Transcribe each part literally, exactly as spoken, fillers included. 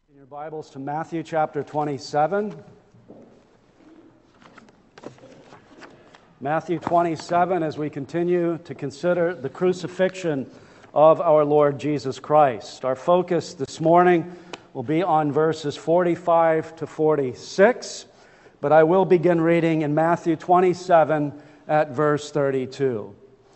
In your Bibles to Matthew chapter twenty-seven. Matthew twenty-seven, as we continue to consider the crucifixion of our Lord Jesus Christ. Our focus this morning will be on verses forty-five to forty-six, but I will begin reading in Matthew twenty-seven at verse thirty-two.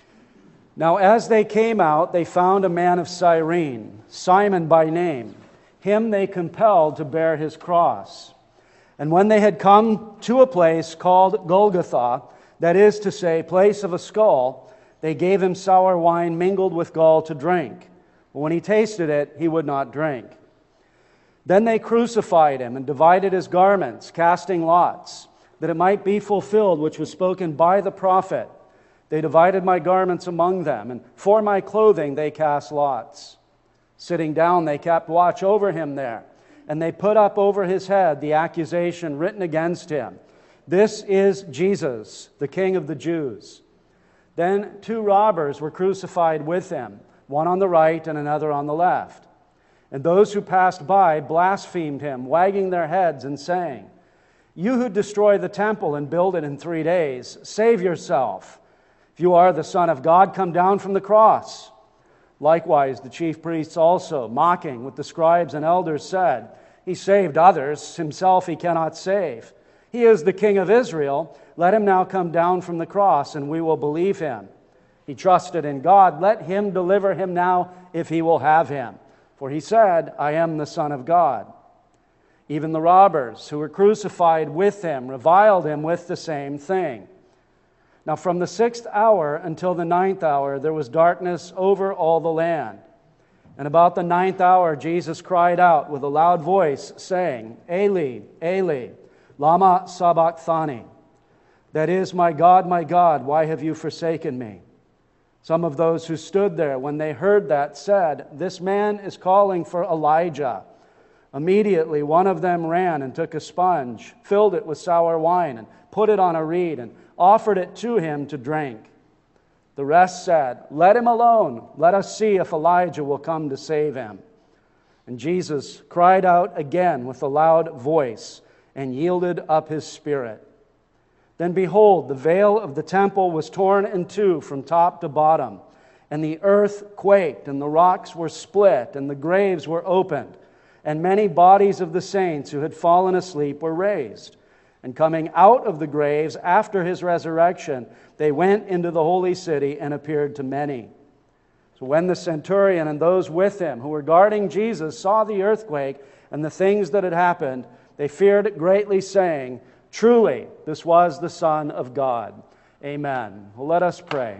Now as they came out, they found a man of Cyrene, Simon by name. Him they compelled to bear his cross. And when they had come to a place called Golgotha, that is to say, place of a skull, they gave him sour wine mingled with gall to drink. But when he tasted it, he would not drink. Then they crucified him and divided his garments, casting lots, that it might be fulfilled which was spoken by the prophet. They divided my garments among them, and for my clothing they cast lots. Sitting down, they kept watch over him there, and they put up over his head the accusation written against him. This is Jesus, the King of the Jews. Then two robbers were crucified with him, one on the right and another on the left. And those who passed by blasphemed him, wagging their heads and saying, "You who destroy the temple and build it in three days, save yourself. If you are the Son of God, come down from the cross." Likewise, the chief priests also, mocking with the scribes and elders, said, "He saved others, himself he cannot save. He is the King of Israel. Let him now come down from the cross, and we will believe him. He trusted in God. Let him deliver him now, if he will have him. For he said, 'I am the Son of God.'" Even the robbers who were crucified with him reviled him with the same thing. Now from the sixth hour until the ninth hour there was darkness over all the land. And about the ninth hour Jesus cried out with a loud voice, saying, "Eli, Eli, lama sabachthani?" That is, "My God, my God, why have you forsaken me?" Some of those who stood there when they heard that said, "This man is calling for Elijah." Immediately one of them ran and took a sponge, filled it with sour wine, and put it on a reed, and offered it to him to drink. The rest said, "Let him alone. Let us see if Elijah will come to save him." And Jesus cried out again with a loud voice and yielded up his spirit. Then behold, the veil of the temple was torn in two from top to bottom, and the earth quaked, and the rocks were split, and the graves were opened, and many bodies of the saints who had fallen asleep were raised. And coming out of the graves after his resurrection, they went into the holy city and appeared to many. So when the centurion and those with him who were guarding Jesus saw the earthquake and the things that had happened, they feared greatly, saying, "Truly, this was the Son of God." Amen. Well, let us pray.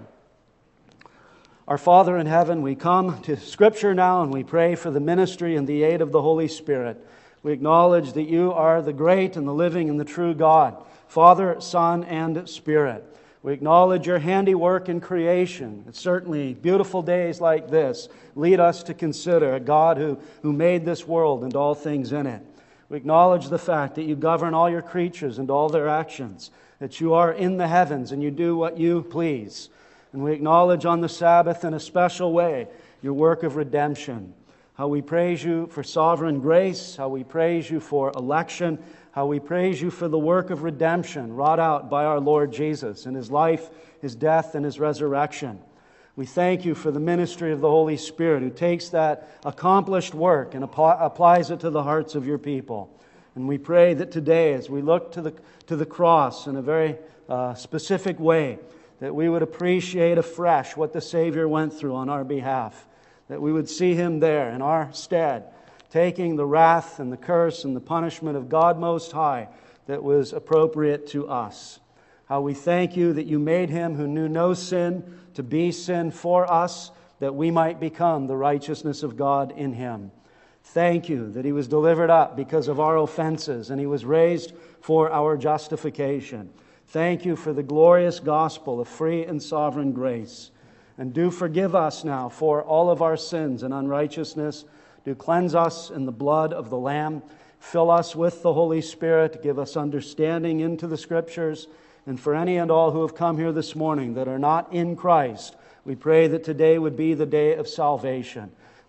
Our Father in heaven, we come to Scripture now and we pray for the ministry and the aid of the Holy Spirit. We acknowledge that you are the great and the living and the true God, Father, Son, and Spirit. We acknowledge your handiwork in creation. It's certainly beautiful days like this lead us to consider a God who, who made this world and all things in it. We acknowledge the fact that you govern all your creatures and all their actions, that you are in the heavens and you do what you please. And we acknowledge on the Sabbath in a special way your work of redemption. How we praise you for sovereign grace, how we praise you for election, how we praise you for the work of redemption wrought out by our Lord Jesus in his life, his death, and his resurrection. We thank you for the ministry of the Holy Spirit who takes that accomplished work and apply, applies it to the hearts of your people. And we pray that today, as we look to the, to the cross in a very uh, specific way, that we would appreciate afresh what the Savior went through on our behalf. That we would see him there in our stead, taking the wrath and the curse and the punishment of God Most High that was appropriate to us. How we thank you that you made him who knew no sin to be sin for us, that we might become the righteousness of God in him. Thank you that he was delivered up because of our offenses and he was raised for our justification. Thank you for the glorious gospel of free and sovereign grace. And do forgive us now for all of our sins and unrighteousness. Do cleanse us in the blood of the Lamb. Fill us with the Holy Spirit. Give us understanding into the Scriptures. And for any and all who have come here this morning that are not in Christ, we pray that today would be the day of salvation.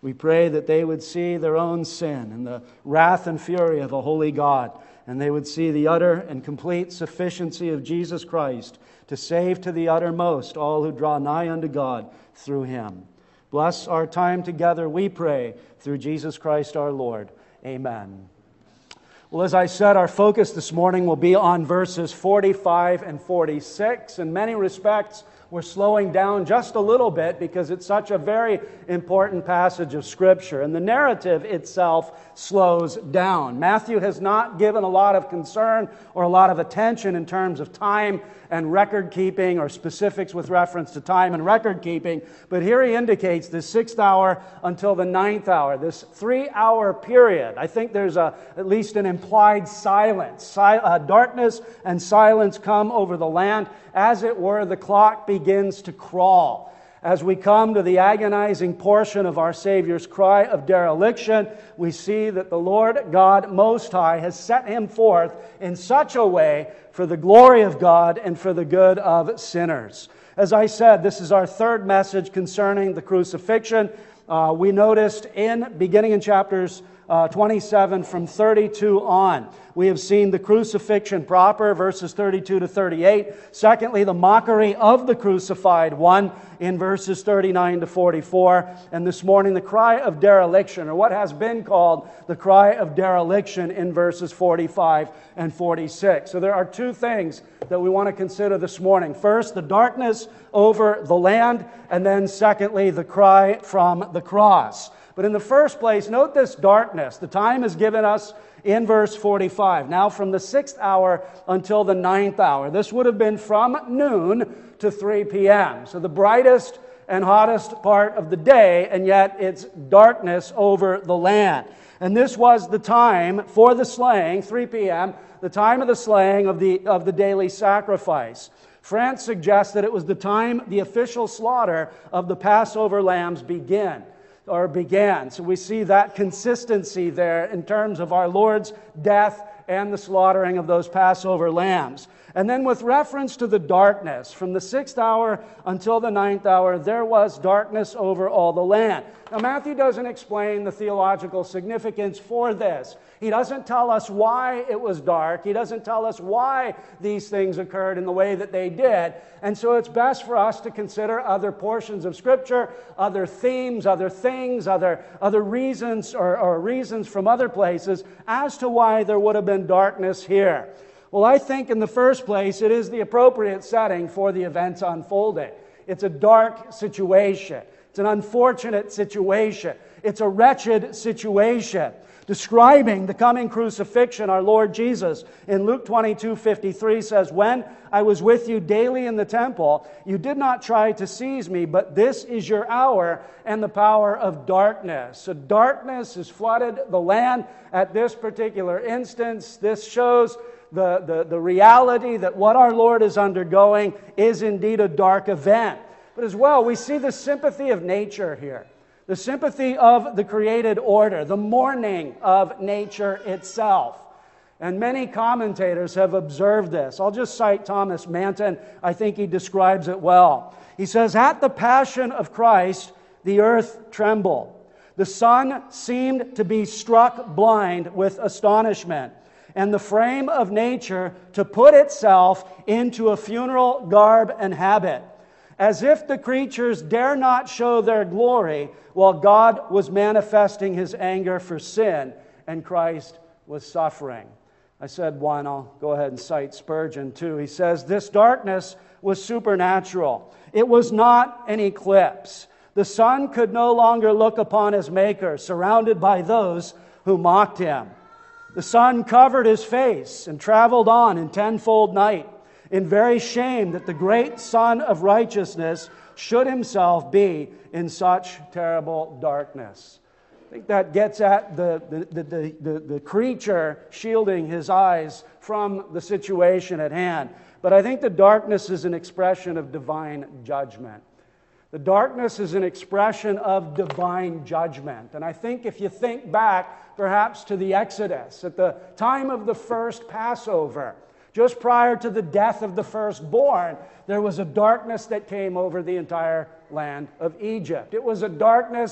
We pray that they would see their own sin and the wrath and fury of a holy God, and they would see the utter and complete sufficiency of Jesus Christ to save to the uttermost all who draw nigh unto God through Him. Bless our time together, we pray, through Jesus Christ our Lord. Amen. Well, as I said, our focus this morning will be on verses forty-five and forty-six. In many respects, we're slowing down just a little bit because it's such a very important passage of Scripture. And the narrative itself slows down. Matthew has not given a lot of concern or a lot of attention in terms of time and record keeping or specifics with reference to time and record keeping. But here he indicates the sixth hour until the ninth hour, this three-hour period. I think there's a, at least an implied silence. Si- uh, darkness and silence come over the land. As it were, the clock begins to crawl. As we come to the agonizing portion of our Savior's cry of dereliction, we see that the Lord God Most High has set Him forth in such a way for the glory of God and for the good of sinners. As I said, this is our third message concerning the crucifixion. Uh, we noticed in, beginning in chapters Uh, twenty-seven from thirty-two on. We have seen the crucifixion proper, verses thirty-two to thirty-eight. Secondly, the mockery of the crucified one in verses thirty-nine to forty-four. And this morning, the cry of dereliction, or what has been called the cry of dereliction in verses forty-five and forty-six. So there are two things that we want to consider this morning. First, the darkness over the land, and then secondly, the cry from the cross. But in the first place, note this darkness. The time is given us in verse forty-five. Now from the sixth hour until the ninth hour. This would have been from noon to three p.m. So the brightest and hottest part of the day, and yet it's darkness over the land. And this was the time for the slaying, three p.m., the time of the slaying of the, of the daily sacrifice. France suggests that it was the time the official slaughter of the Passover lambs began. or began. So we see that consistency there in terms of our Lord's death and the slaughtering of those Passover lambs. And then with reference to the darkness, from the sixth hour until the ninth hour, there was darkness over all the land. Now Matthew doesn't explain the theological significance for this. He doesn't tell us why it was dark. He doesn't tell us why these things occurred in the way that they did. And so it's best for us to consider other portions of Scripture, other themes, other things, other, other reasons or, or reasons from other places as to why there would have been darkness here. Well, I think in the first place, it is the appropriate setting for the events unfolding. It's a dark situation. It's an unfortunate situation. It's a wretched situation. Describing the coming crucifixion, our Lord Jesus in Luke twenty-two fifty-three says, "When I was with you daily in the temple, you did not try to seize me, but this is your hour and the power of darkness." So darkness has flooded the land at this particular instance. This shows the, the, the reality that what our Lord is undergoing is indeed a dark event. But as well, we see the sympathy of nature here. The sympathy of the created order, the mourning of nature itself. And many commentators have observed this. I'll just cite Thomas Manton. I think he describes it well. He says, "At the passion of Christ, the earth trembled. The sun seemed to be struck blind with astonishment, and the frame of nature to put itself into a funeral garb and habit, as if the creatures dare not show their glory while God was manifesting His anger for sin and Christ was suffering." I said one, I'll go ahead and cite Spurgeon too. He says, "This darkness was supernatural. It was not an eclipse. The sun could no longer look upon His Maker, surrounded by those who mocked Him. The sun covered His face and traveled on in tenfold night, in very shame that the great Son of righteousness should Himself be in such terrible darkness." I think that gets at the, the, the, the, the creature shielding his eyes from the situation at hand. But I think the darkness is an expression of divine judgment. The darkness is an expression of divine judgment. And I think if you think back perhaps to the Exodus, at the time of the first Passover, just prior to the death of the firstborn, there was a darkness that came over the entire land of Egypt. It was a darkness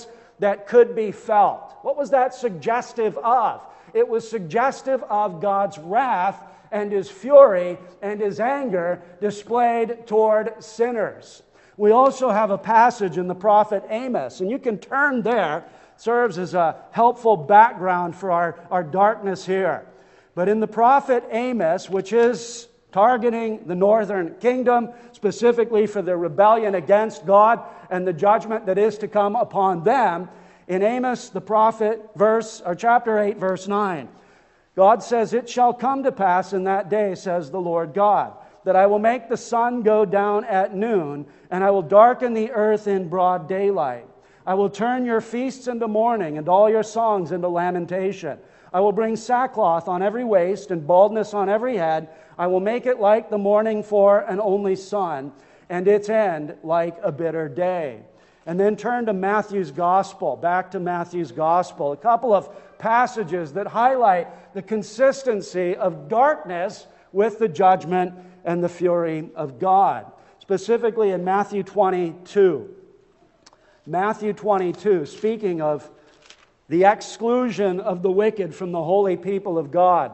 that could be felt. What was that suggestive of? It was suggestive of God's wrath and His fury and His anger displayed toward sinners. We also have a passage in the prophet Amos, and you can turn there. It serves as a helpful background for our, our darkness here. But in the prophet Amos, which is targeting the northern kingdom, specifically for their rebellion against God and the judgment that is to come upon them, in Amos the prophet, verse or chapter eight, verse nine, God says, "It shall come to pass in that day, says the Lord God, that I will make the sun go down at noon, and I will darken the earth in broad daylight. I will turn your feasts into mourning, and all your songs into lamentation. I will bring sackcloth on every waist, and baldness on every head. I will make it like the morning for an only son, and its end like a bitter day." And then turn to Matthew's Gospel, back to Matthew's Gospel. A couple of passages that highlight the consistency of darkness with the judgment and the fury of God. Specifically in Matthew twenty-two. Matthew twenty-two, speaking of the exclusion of the wicked from the holy people of God.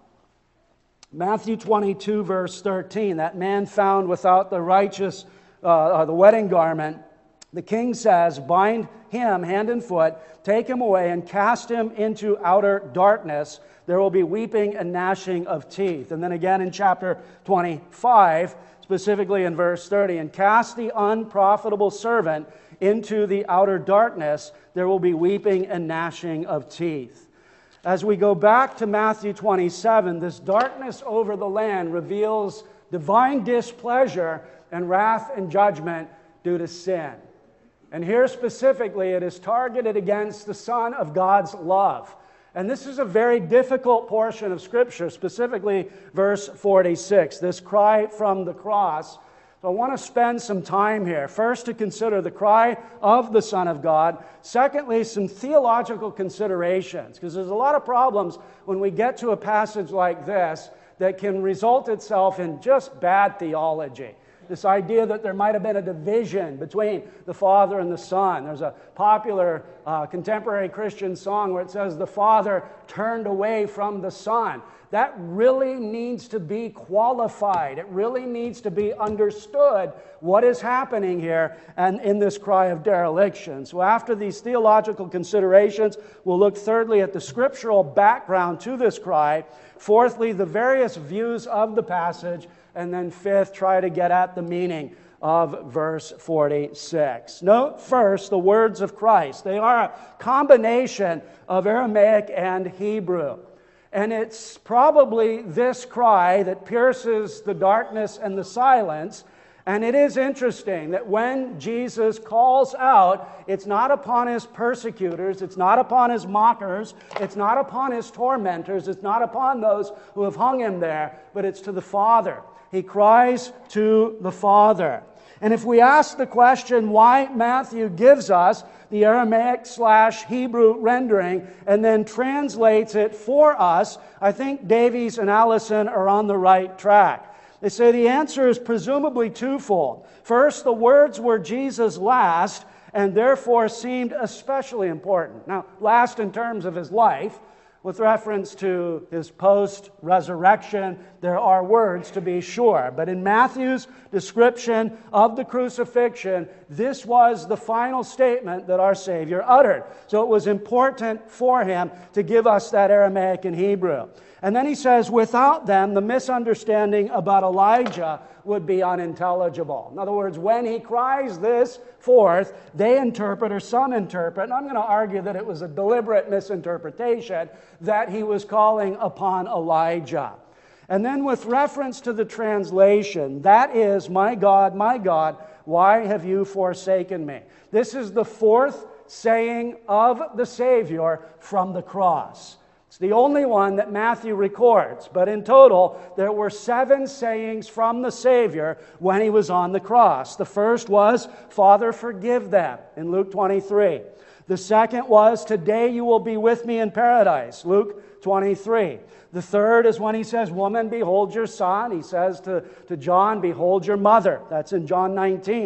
Matthew twenty-two, verse thirteen, that man found without the righteous, uh, the wedding garment, the king says, "Bind him hand and foot, take him away, and cast him into outer darkness. There will be weeping and gnashing of teeth." And then again in chapter twenty-five, specifically in verse thirty, "And cast the unprofitable servant into the outer darkness. There will be weeping and gnashing of teeth." As we go back to Matthew twenty-seven, this darkness over the land reveals divine displeasure and wrath and judgment due to sin. And here specifically, it is targeted against the Son of God's love. And this is a very difficult portion of Scripture, specifically verse forty-six, this cry from the cross. So I want to spend some time here. First, to consider the cry of the Son of God. Secondly, some theological considerations, because there's a lot of problems when we get to a passage like this that can result itself in just bad theology. This idea that there might have been a division between the Father and the Son. There's a popular uh, contemporary Christian song where it says, "The Father turned away from the Son." That really needs to be qualified. It really needs to be understood what is happening here and in this cry of dereliction. So after these theological considerations, we'll look thirdly at the scriptural background to this cry. Fourthly, the various views of the passage. And then fifth, try to get at the meaning of verse forty-six. Note first the words of Christ. They are a combination of Aramaic and Hebrew. And it's probably this cry that pierces the darkness and the silence. And it is interesting that when Jesus calls out, it's not upon his persecutors, it's not upon his mockers, it's not upon his tormentors, it's not upon those who have hung him there, but it's to the Father. He cries to the Father. And if we ask the question why Matthew gives us the Aramaic slash Hebrew rendering and then translates it for us, I think Davies and Allison are on the right track. They say the answer is presumably twofold. First, the words were Jesus' last and therefore seemed especially important. Now, last in terms of his life. With reference to his post-resurrection, there are words to be sure. But in Matthew's description of the crucifixion, this was the final statement that our Savior uttered. So it was important for him to give us that Aramaic and Hebrew. And then he says, without them, the misunderstanding about Elijah would be unintelligible. In other words, when he cries this forth, they interpret, or some interpret, and I'm going to argue that it was a deliberate misinterpretation, that he was calling upon Elijah. And then with reference to the translation, that is, "My God, my God, why have you forsaken me?" This is the fourth saying of the Savior from the cross. It's the only one that Matthew records, but in total, there were seven sayings from the Savior when he was on the cross. The first was, "Father, forgive them," in Luke twenty-three. The second was, "Today you will be with me in paradise," Luke twenty-three. The third is when he says, "Woman, behold your son." He says to, to John, "Behold your mother." That's in John nineteen.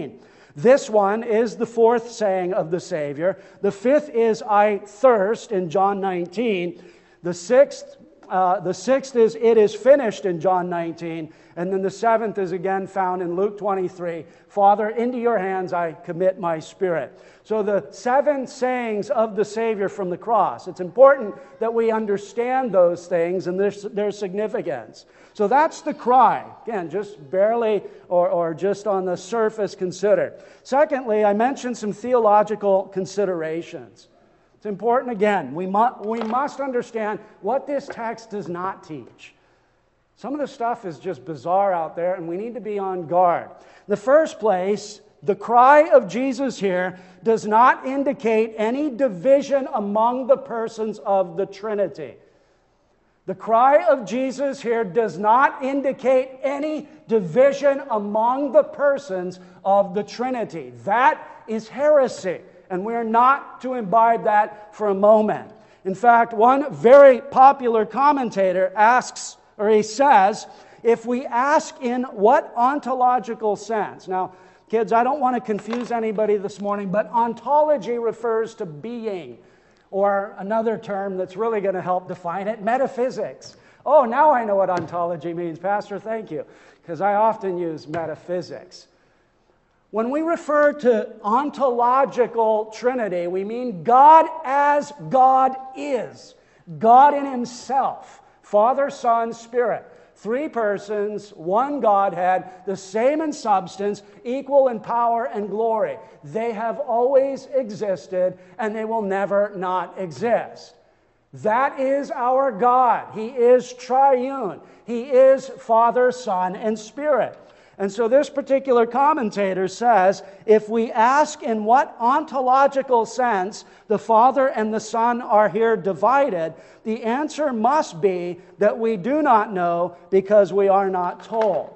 This one is the fourth saying of the Savior. The fifth is, I thirst, in John nineteen. The sixth, uh, the sixth is, it is finished, in John nineteen. And then the seventh is again found in Luke twenty-three. Father, into your hands I commit my spirit. So the seven sayings of the Savior from the cross. It's important that we understand those things and their, their significance. So that's the cry. Again, just barely or, or just on the surface considered. Secondly, I mentioned some theological considerations. It's important, again, we, mu- we must understand what this text does not teach. Some of the stuff is just bizarre out there, and we need to be on guard. In the first place, the cry of Jesus here does not indicate any division among the persons of the Trinity. The cry of Jesus here does not indicate any division among the persons of the Trinity. That is heresy, and we're not to imbibe that for a moment. In fact, one very popular commentator asks, or he says, if we ask in what ontological sense. Now, kids, I don't want to confuse anybody this morning, but ontology refers to being, or another term that's really going to help define it, metaphysics. Oh, now I know what ontology means, Pastor, thank you, because I often use metaphysics. When we refer to ontological Trinity, we mean God as God is, God in Himself, Father, Son, Spirit. Three persons, one Godhead, the same in substance, equal in power and glory. They have always existed, and they will never not exist. That is our God. He is triune. He is Father, Son, and Spirit. And so this particular commentator says, if we ask in what ontological sense the Father and the Son are here divided, the answer must be that we do not know because we are not told.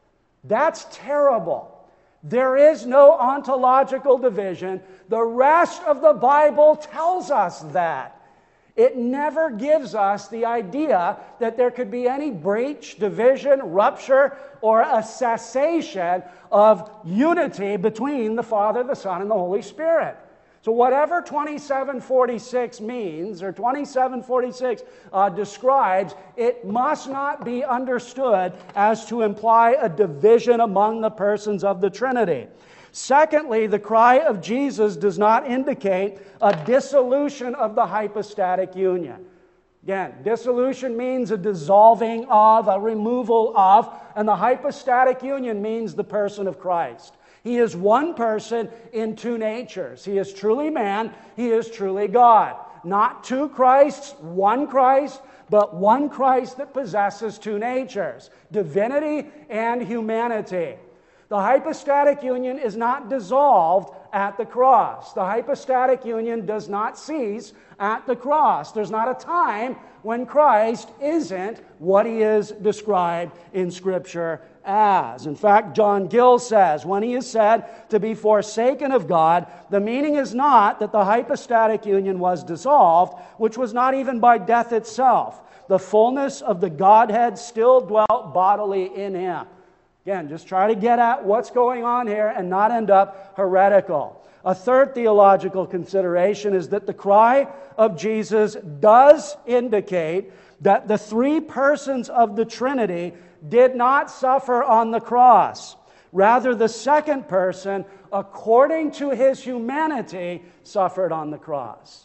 That's terrible. There is no ontological division. The rest of the Bible tells us that. It never gives us the idea that there could be any breach, division, rupture, or a cessation of unity between the Father, the Son, and the Holy Spirit. So whatever twenty-seven forty-six means, or twenty-seven forty-six uh, describes, it must not be understood as to imply a division among the persons of the Trinity. Secondly, the cry of Jesus does not indicate a dissolution of the hypostatic union. Again, dissolution means a dissolving of, a removal of, and the hypostatic union means the person of Christ. He is one person in two natures. He is truly man, He is truly God. Not two Christs, one Christ, but one Christ that possesses two natures, divinity and humanity. The hypostatic union is not dissolved at the cross. The hypostatic union does not cease at the cross. There's not a time when Christ isn't what He is described in Scripture as. In fact, John Gill says, when he is said to be forsaken of God, the meaning is not that the hypostatic union was dissolved, which was not even by death itself. The fullness of the Godhead still dwelt bodily in Him. Again, just try to get at what's going on here and not end up heretical. A third theological consideration is that the cry of Jesus does indicate that the three persons of the Trinity did not suffer on the cross. Rather, the second person, according to His humanity, suffered on the cross.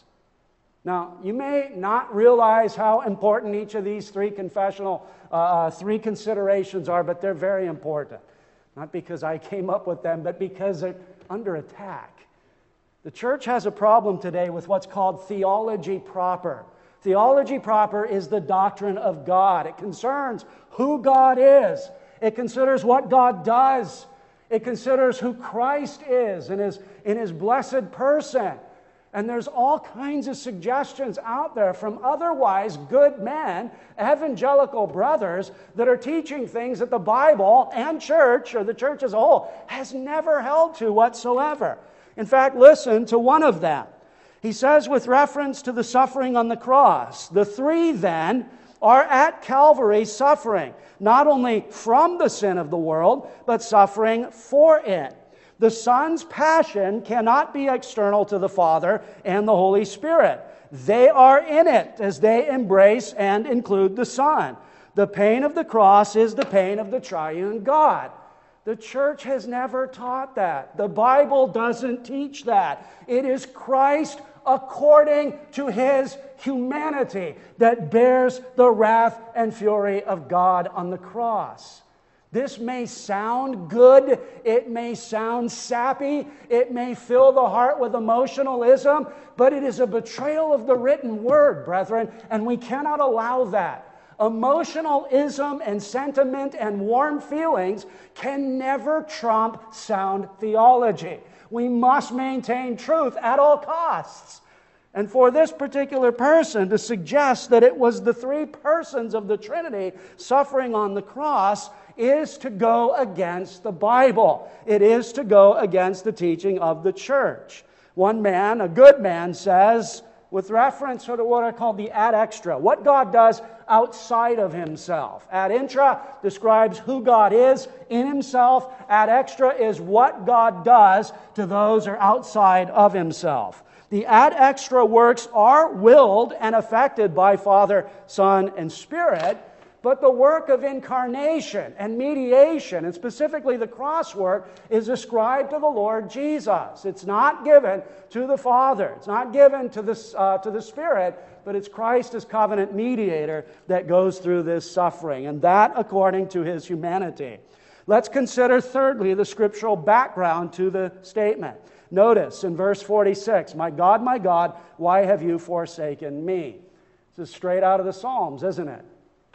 Now, you may not realize how important each of these three confessional, uh, three considerations are, but they're very important. Not because I came up with them, but because they're under attack. The church has a problem today with what's called theology proper. Theology proper is the doctrine of God. It concerns who God is. It considers what God does. It considers who Christ is in His, in His blessed person. And there's all kinds of suggestions out there from otherwise good men, evangelical brothers, that are teaching things that the Bible and church, or the church as a whole, has never held to whatsoever. In fact, listen to one of them. He says, with reference to the suffering on the cross, the three then are at Calvary suffering, not only from the sin of the world, but suffering for it. The Son's passion cannot be external to the Father and the Holy Spirit. They are in it as they embrace and include the Son. The pain of the cross is the pain of the triune God. The church has never taught that. The Bible doesn't teach that. It is Christ according to His humanity that bears the wrath and fury of God on the cross. This may sound good, it may sound sappy, it may fill the heart with emotionalism, but it is a betrayal of the written word, brethren, and we cannot allow that. Emotionalism and sentiment and warm feelings can never trump sound theology. We must maintain truth at all costs. And for this particular person to suggest that it was the three persons of the Trinity suffering on the cross is to go against the Bible. It is to go against the teaching of the church. One man, a good man, says, with reference to what I call the ad extra, what God does outside of Himself. Ad intra describes who God is in Himself. Ad extra is what God does to those who are outside of Himself. The ad extra works are willed and affected by Father, Son, and Spirit, but the work of incarnation and mediation, and specifically the cross work, is ascribed to the Lord Jesus. It's not given to the Father. It's not given to the, uh, to the Spirit, but it's Christ as covenant mediator that goes through this suffering, and that according to His humanity. Let's consider thirdly the scriptural background to the statement. Notice in verse forty-six, "My God, my God, why have you forsaken me?" This is straight out of the Psalms, isn't it?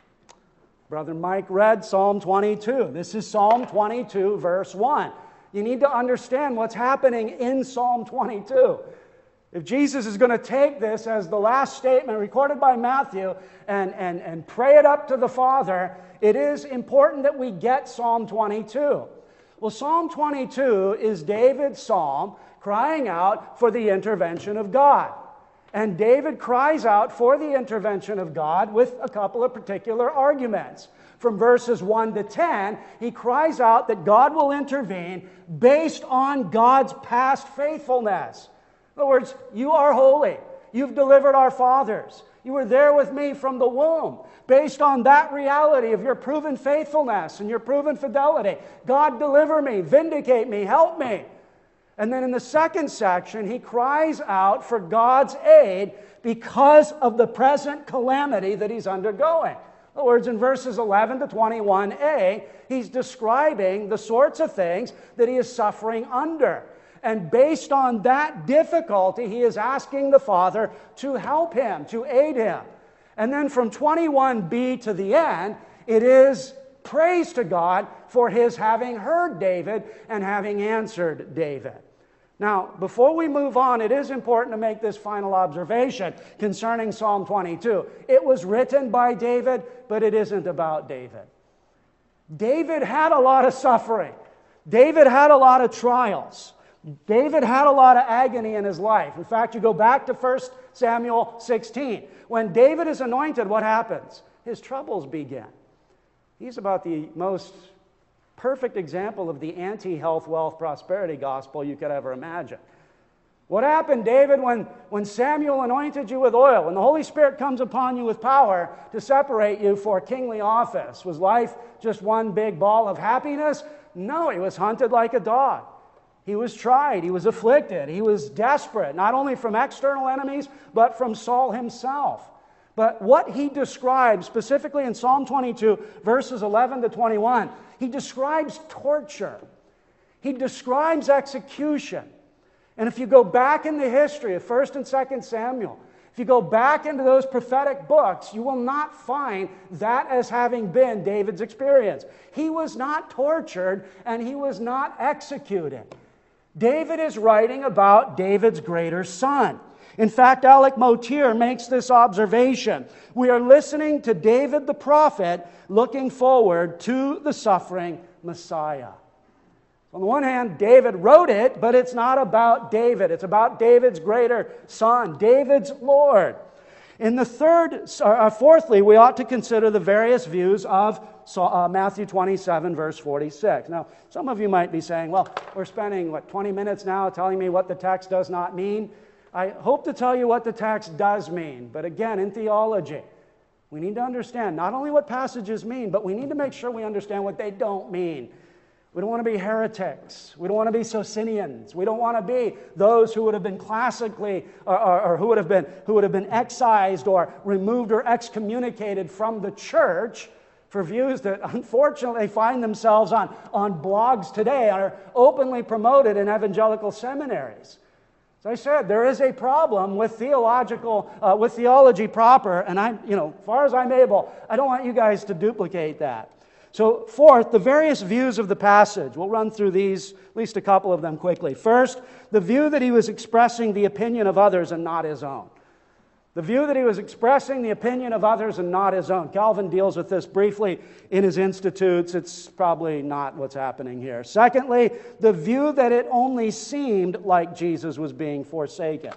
Brother Mike read Psalm twenty-two. This is Psalm twenty-two, verse one. You need to understand what's happening in Psalm twenty-two. If Jesus is going to take this as the last statement recorded by Matthew and, and, and pray it up to the Father, it is important that we get Psalm twenty-two. Well, Psalm twenty-two is David's psalm crying out for the intervention of God. And David cries out for the intervention of God with a couple of particular arguments. From verses one to ten, he cries out that God will intervene based on God's past faithfulness. In other words, you are holy. You've delivered our fathers. You were there with me from the womb. Based on that reality of your proven faithfulness and your proven fidelity, God, deliver me, vindicate me, help me. And then in the second section, he cries out for God's aid because of the present calamity that he's undergoing. In other words, in verses eleven to twenty-one a, he's describing the sorts of things that he is suffering under. And based on that difficulty, he is asking the Father to help him, to aid him. And then from twenty-one b to the end, it is praise to God for His having heard David and having answered David. Now, before we move on, it is important to make this final observation concerning Psalm twenty-two. It was written by David, but it isn't about David. David had a lot of suffering. David had a lot of trials. David had a lot of agony in his life. In fact, you go back to First Samuel sixteen. When David is anointed, what happens? His troubles begin. He's about the most perfect example of the anti-health, wealth, prosperity gospel you could ever imagine. What happened, David, when, when Samuel anointed you with oil and the Holy Spirit comes upon you with power to separate you for kingly office? Was life just one big ball of happiness? No, he was hunted like a dog. He was tried, he was afflicted, he was desperate, not only from external enemies, but from Saul himself. But what he describes, specifically in Psalm twenty-two, verses eleven to twenty-one, he describes torture. He describes execution. And if you go back in the history of First and Second Samuel, if you go back into those prophetic books, you will not find that as having been David's experience. He was not tortured and he was not executed. David is writing about David's greater son. In fact, Alec Motyer makes this observation. We are listening to David the prophet looking forward to the suffering Messiah. On the one hand, David wrote it, but it's not about David. It's about David's greater son, David's Lord. In the third, uh, fourthly, we ought to consider the various views of uh, Matthew twenty-seven, verse forty-six. Now, some of you might be saying, well, we're spending, what, twenty minutes now telling me what the text does not mean. I hope to tell you what the text does mean. But again, in theology, we need to understand not only what passages mean, but we need to make sure we understand what they don't mean. We don't want to be heretics. We don't want to be Socinians. We don't want to be those who would have been classically, or, or, or who would have been who would have been excised or removed or excommunicated from the church for views that unfortunately find themselves on, on blogs today, are openly promoted in evangelical seminaries. As I said, there is a problem with theological, uh, with theology proper, and I, you know, as far as I'm able, I don't want you guys to duplicate that. So, fourth, the various views of the passage. We'll run through these, at least a couple of them quickly. First, the view that he was expressing the opinion of others and not his own. The view that he was expressing the opinion of others and not his own. Calvin deals with this briefly in his Institutes. It's probably not what's happening here. Secondly, the view that it only seemed like Jesus was being forsaken.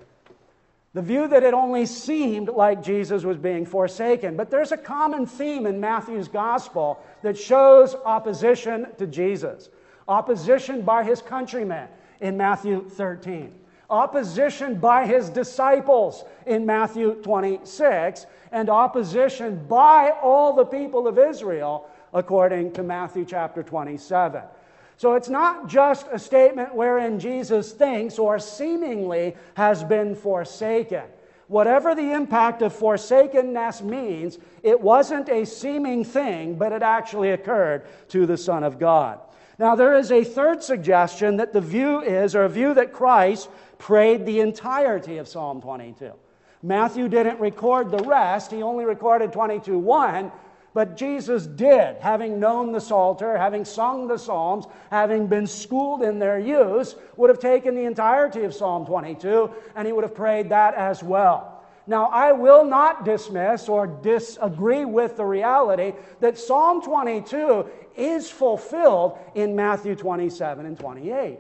The view that it only seemed like Jesus was being forsaken. But there's a common theme in Matthew's gospel that shows opposition to Jesus. Opposition by his countrymen in Matthew thirteen. Opposition by his disciples in Matthew twenty-six, and opposition by all the people of Israel according to Matthew chapter twenty-seven. So it's not just a statement wherein Jesus thinks or seemingly has been forsaken. Whatever the impact of forsakenness means, it wasn't a seeming thing, but it actually occurred to the Son of God. Now, there is a third suggestion that the view is, or a view that Christ prayed the entirety of Psalm twenty-two. Matthew didn't record the rest. He only recorded twenty-two one, but Jesus did, having known the Psalter, having sung the Psalms, having been schooled in their use, would have taken the entirety of Psalm twenty-two, and he would have prayed that as well. Now, I will not dismiss or disagree with the reality that Psalm twenty-two is fulfilled in Matthew twenty-seven and twenty-eight.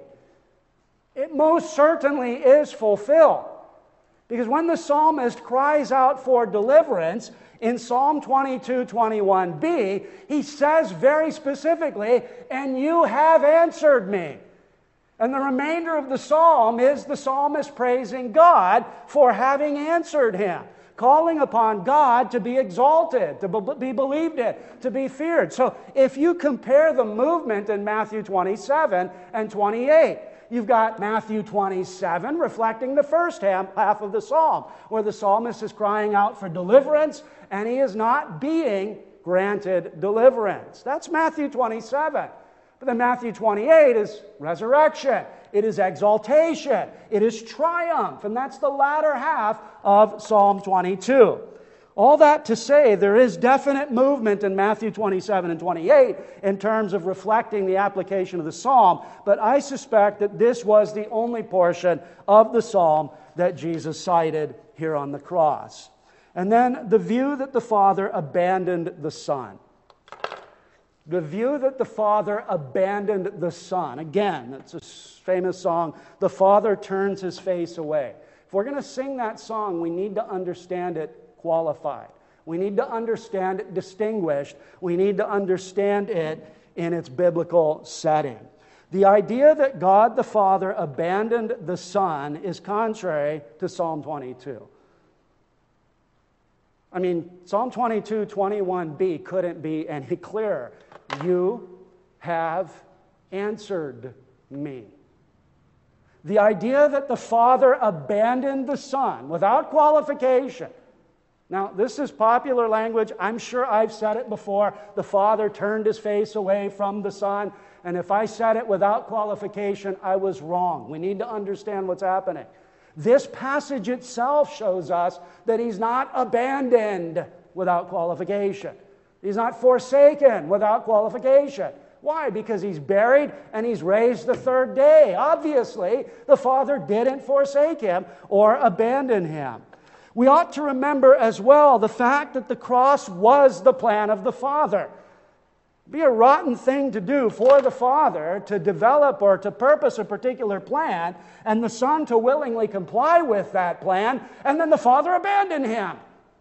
It most certainly is fulfilled. Because when the psalmist cries out for deliverance in Psalm twenty-two twenty-one b, he says very specifically, "And you have answered me." And the remainder of the psalm is the psalmist praising God for having answered him, calling upon God to be exalted, to be believed in, to be feared. So if you compare the movement in Matthew twenty-seven and twenty-eight, you've got Matthew twenty-seven reflecting the first half of the psalm, where the psalmist is crying out for deliverance, and he is not being granted deliverance. That's Matthew twenty-seven. But then Matthew twenty-eight is resurrection. It is exaltation. It is triumph. And that's the latter half of Psalm twenty-two. All that to say, there is definite movement in Matthew twenty-seven and twenty-eight in terms of reflecting the application of the psalm, but I suspect that this was the only portion of the psalm that Jesus cited here on the cross. And then the view that the Father abandoned the Son. The view that the Father abandoned the Son. Again, it's a famous song, "The Father turns his face away." If we're going to sing that song, we need to understand it qualified. We need to understand it distinguished. We need to understand it in its biblical setting. The idea that God the Father abandoned the Son is contrary to Psalm twenty-two. I mean, Psalm twenty-two twenty-one b couldn't be any clearer. You have answered me. The idea that the Father abandoned the Son without qualification. Now, this is popular language. I'm sure I've said it before. The Father turned his face away from the Son. And if I said it without qualification, I was wrong. We need to understand what's happening. This passage itself shows us that he's not abandoned without qualification. He's not forsaken without qualification. Why? Because he's buried and he's raised the third day. Obviously, the Father didn't forsake him or abandon him. We ought to remember as well the fact that the cross was the plan of the Father. Be a rotten thing to do for the Father to develop or to purpose a particular plan, and the Son to willingly comply with that plan, and then the Father abandon him.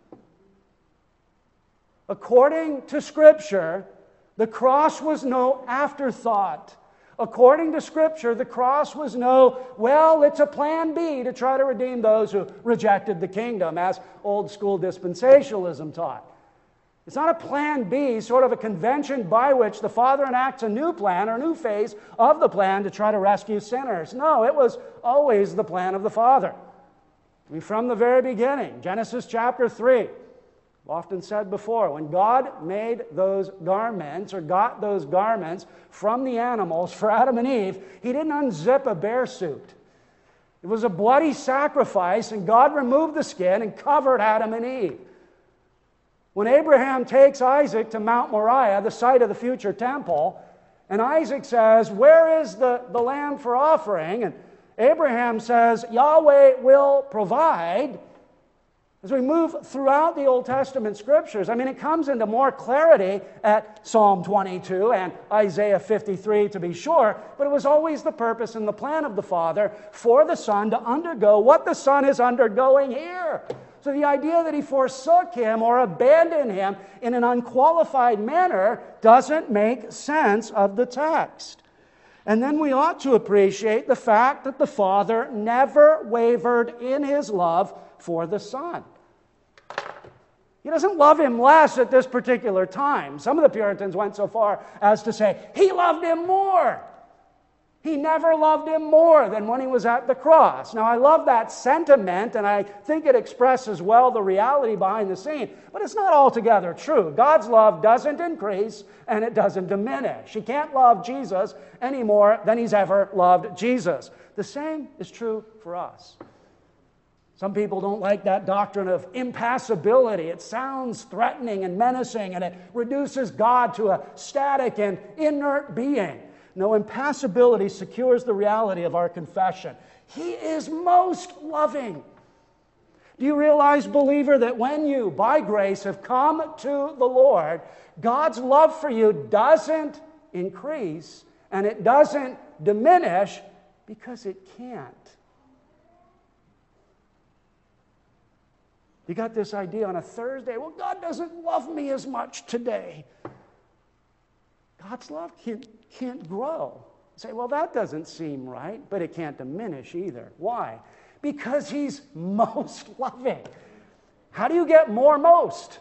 According to Scripture, the cross was no afterthought. According to Scripture, the cross was no, well, it's a plan B to try to redeem those who rejected the kingdom, as old school dispensationalism taught. It's not a plan B, sort of a convention by which the Father enacts a new plan or new phase of the plan to try to rescue sinners. No, it was always the plan of the Father. I mean, from the very beginning, Genesis chapter three, I've often said before, when God made those garments or got those garments from the animals for Adam and Eve, He didn't unzip a bear suit. It was a bloody sacrifice, and God removed the skin and covered Adam and Eve. When Abraham takes Isaac to Mount Moriah, the site of the future temple, and Isaac says, where is the, the lamb for offering? And Abraham says, Yahweh will provide. As we move throughout the Old Testament Scriptures, I mean, it comes into more clarity at Psalm twenty-two and Isaiah fifty-three to be sure, but it was always the purpose and the plan of the Father for the Son to undergo what the Son is undergoing here. So the idea that He forsook Him or abandoned Him in an unqualified manner doesn't make sense of the text. And then we ought to appreciate the fact that the Father never wavered in His love for the Son. He doesn't love Him less at this particular time. Some of the Puritans went so far as to say, He loved Him more. He never loved Him more than when He was at the cross. Now, I love that sentiment, and I think it expresses well the reality behind the scene, but it's not altogether true. God's love doesn't increase, and it doesn't diminish. He can't love Jesus any more than He's ever loved Jesus. The same is true for us. Some people don't like that doctrine of impassibility. It sounds threatening and menacing, and it reduces God to a static and inert being. No, impassibility secures the reality of our confession. He is most loving. Do you realize, believer, that when you, by grace, have come to the Lord, God's love for you doesn't increase and it doesn't diminish because it can't. You got this idea on a Thursday, well, God doesn't love me as much today. God's love can't, can't grow. You say, well, that doesn't seem right, but it can't diminish either. Why? Because He's most loving. How do you get more most?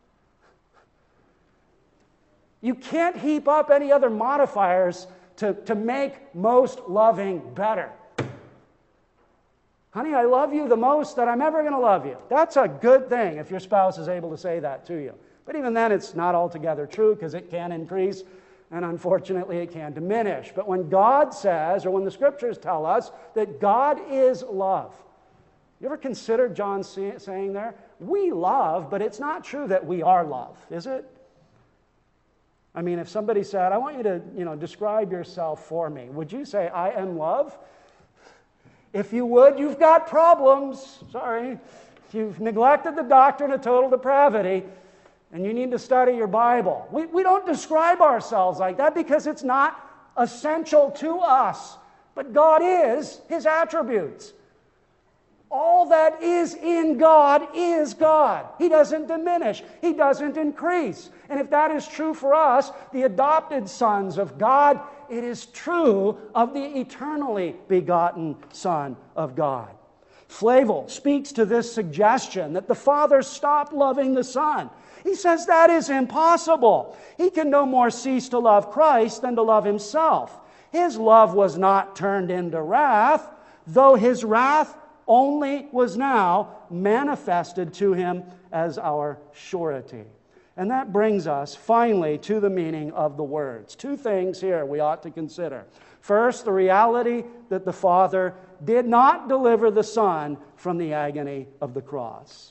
You can't heap up any other modifiers to, to make most loving better. Honey, I love you the most that I'm ever going to love you. That's a good thing if your spouse is able to say that to you. But even then, it's not altogether true because it can increase and unfortunately it can diminish. But when God says, or when the Scriptures tell us that God is love, you ever considered John saying there, we love, but it's not true that we are love, is it? I mean, if somebody said, I want you to, you know, describe yourself for me, would you say, I am love? If you would, you've got problems. Sorry. You've neglected the doctrine of total depravity, and you need to study your Bible. We, we don't describe ourselves like that because it's not essential to us. But God is His attributes. All that is in God is God. He doesn't diminish. He doesn't increase. And if that is true for us, the adopted sons of God, it is true of the eternally begotten Son of God. Flavel speaks to this suggestion that the Father stopped loving the Son. He says that is impossible. He can no more cease to love Christ than to love Himself. His love was not turned into wrath, though His wrath only was now manifested to Him as our surety. And that brings us finally to the meaning of the words. Two things here we ought to consider. First, the reality that the Father did not deliver the Son from the agony of the cross.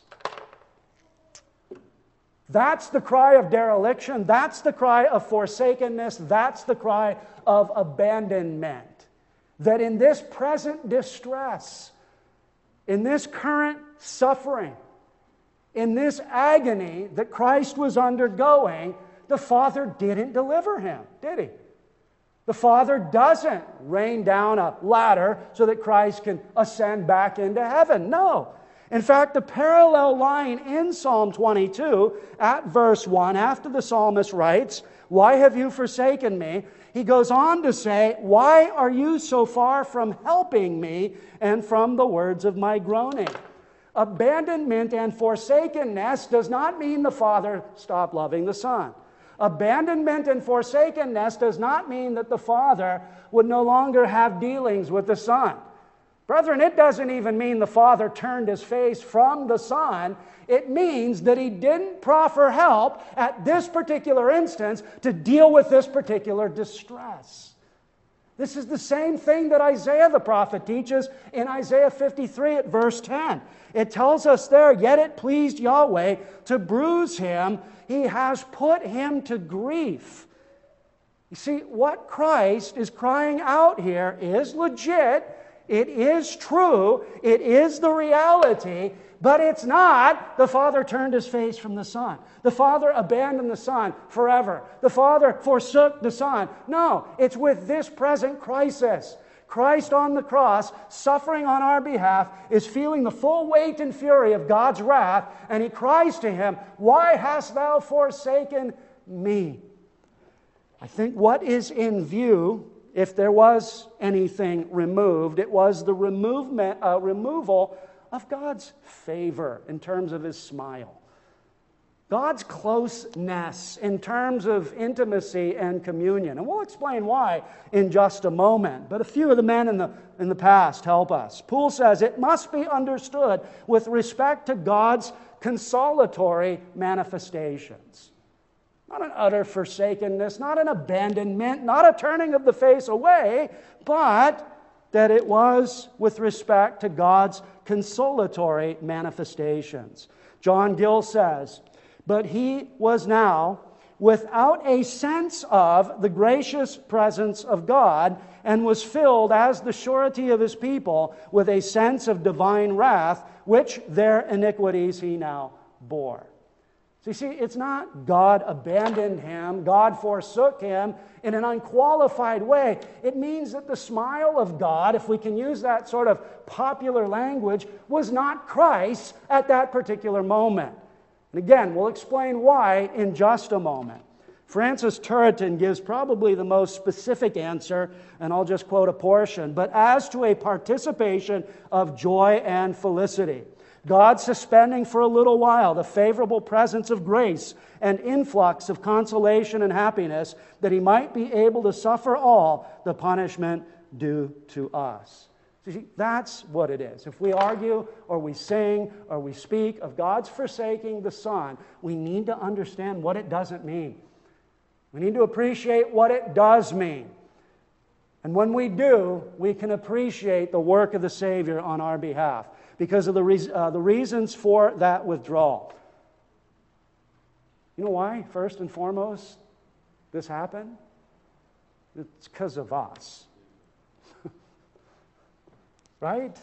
That's the cry of dereliction. That's the cry of forsakenness. That's the cry of abandonment. That in this present distress, in this current suffering, in this agony that Christ was undergoing, the Father didn't deliver him, did he? The Father doesn't rain down a ladder so that Christ can ascend back into heaven. No. In fact, the parallel line in Psalm twenty-two at verse one, after the psalmist writes, "Why have you forsaken me?" he goes on to say, "Why are you so far from helping me and from the words of my groaning?" Abandonment and forsakenness does not mean the Father stopped loving the Son. Abandonment and forsakenness does not mean that the Father would no longer have dealings with the Son. Brethren, it doesn't even mean the Father turned his face from the Son. It means that he didn't proffer help at this particular instance to deal with this particular distress. This is the same thing that Isaiah the prophet teaches in Isaiah fifty-three at verse ten. It tells us there, "Yet it pleased Yahweh to bruise him. He has put him to grief." You see, what Christ is crying out here is legit. It is true. It is the reality. But it's not the Father turned his face from the Son. The Father abandoned the Son forever. The Father forsook the Son. No, it's with this present crisis. Christ on the cross, suffering on our behalf, is feeling the full weight and fury of God's wrath, and he cries to him, "Why hast thou forsaken me?" I think what is in view, if there was anything removed, it was the removement, uh, removal of God's favor in terms of his smile. God's closeness in terms of intimacy and communion. And we'll explain why in just a moment. But a few of the men in the, in the past help us. Poole says it must be understood with respect to God's consolatory manifestations. Not an utter forsakenness, not an abandonment, not a turning of the face away, but that it was with respect to God's consolatory manifestations. John Gill says, "But he was now without a sense of the gracious presence of God, and was filled, as the surety of his people, with a sense of divine wrath, which their iniquities he now bore." So you see, it's not God abandoned him, God forsook him in an unqualified way. It means that the smile of God, if we can use that sort of popular language, was not Christ at that particular moment. And again, we'll explain why in just a moment. Francis Turretin gives probably the most specific answer, and I'll just quote a portion. "But as to a participation of joy and felicity, God suspending for a little while the favorable presence of grace and influx of consolation and happiness, that he might be able to suffer all the punishment due to us." See, that's what it is. If we argue or we sing or we speak of God's forsaking the Son, we need to understand what it doesn't mean. We need to appreciate what it does mean. And when we do, we can appreciate the work of the Savior on our behalf because of the, re- uh, the reasons for that withdrawal. You know why, first and foremost, this happened? It's because of us. Right?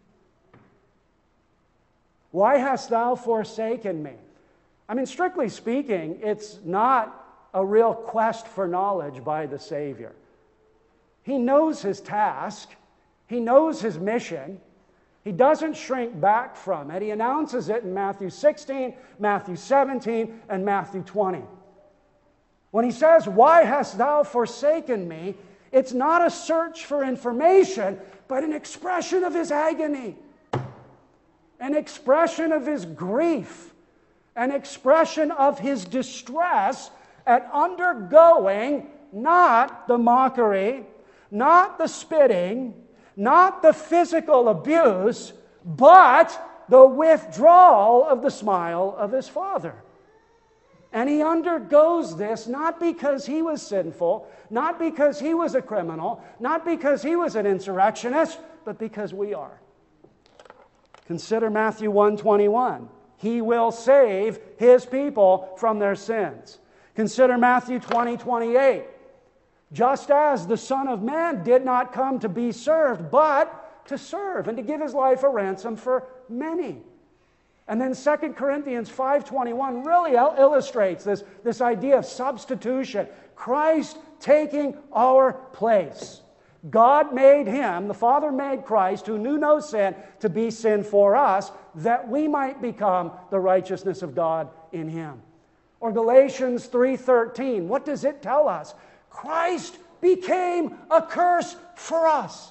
"Why hast thou forsaken me?" I mean, strictly speaking, it's not a real quest for knowledge by the Savior. He knows his task. He knows his mission. He doesn't shrink back from it. He announces it in Matthew sixteen, Matthew seventeen, and Matthew twenty. When he says, "Why hast thou forsaken me?" it's not a search for information, but an expression of his agony, an expression of his grief, an expression of his distress at undergoing not the mockery, not the spitting, not the physical abuse, but the withdrawal of the smile of his Father. And he undergoes this not because he was sinful, not because he was a criminal, not because he was an insurrectionist, but because we are. Consider Matthew one twenty-one. He will save his people from their sins. Consider Matthew twenty twenty-eight. Just as the Son of Man did not come to be served, but to serve and to give his life a ransom for many. And then Second Corinthians five twenty-one really il- illustrates this, this idea of substitution. Christ taking our place. God made him, the Father made Christ, who knew no sin, to be sin for us, that we might become the righteousness of God in him. Or Galatians three thirteen, what does it tell us? Christ became a curse for us.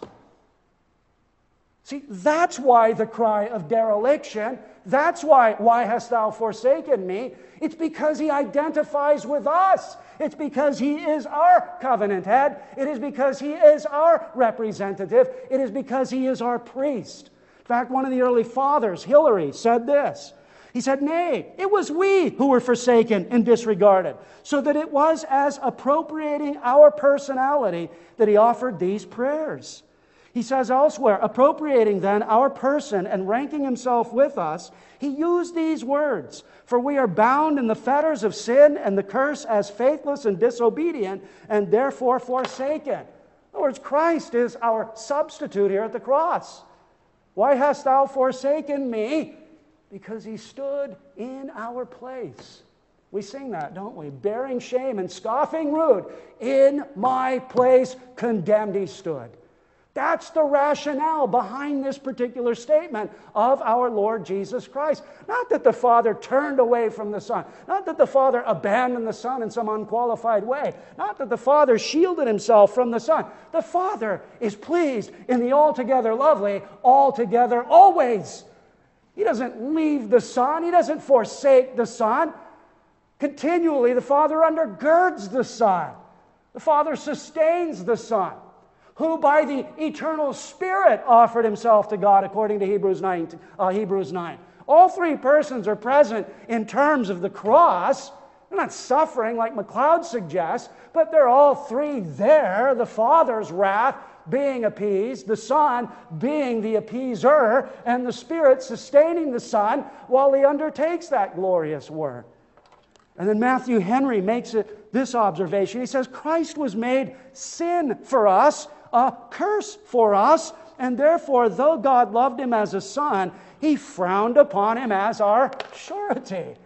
See, that's why the cry of dereliction, that's why, why hast thou forsaken me? It's because he identifies with us. It's because he is our covenant head. It is because he is our representative. It is because he is our priest. In fact, one of the early fathers, Hilary, said this. He said, nay, it was we who were forsaken and disregarded, so that it was as appropriating our personality that he offered these prayers. He says elsewhere, appropriating then our person and ranking himself with us, he used these words, for we are bound in the fetters of sin and the curse as faithless and disobedient, and therefore forsaken. In other words, Christ is our substitute here at the cross. Why hast thou forsaken me? Because he stood in our place. We sing that, don't we? Bearing shame and scoffing rude, in my place condemned he stood. That's the rationale behind this particular statement of our Lord Jesus Christ. Not that the Father turned away from the Son. Not that the Father abandoned the Son in some unqualified way. Not that the Father shielded himself from the Son. The Father is pleased in the altogether lovely, altogether always. He doesn't leave the Son. He doesn't forsake the Son. Continually, the Father undergirds the Son. The Father sustains the Son, who by the eternal Spirit offered himself to God, according to Hebrews nine. Uh, Hebrews nine. All three persons are present in terms of the cross. They're not suffering like MacLeod suggests, but they're all three there. The Father's wrath being appeased, the Son being the appeaser, and the Spirit sustaining the Son while he undertakes that glorious work. And then Matthew Henry makes it this observation. He says, Christ was made sin for us, a curse for us, and therefore, though God loved him as a son, he frowned upon him as our surety.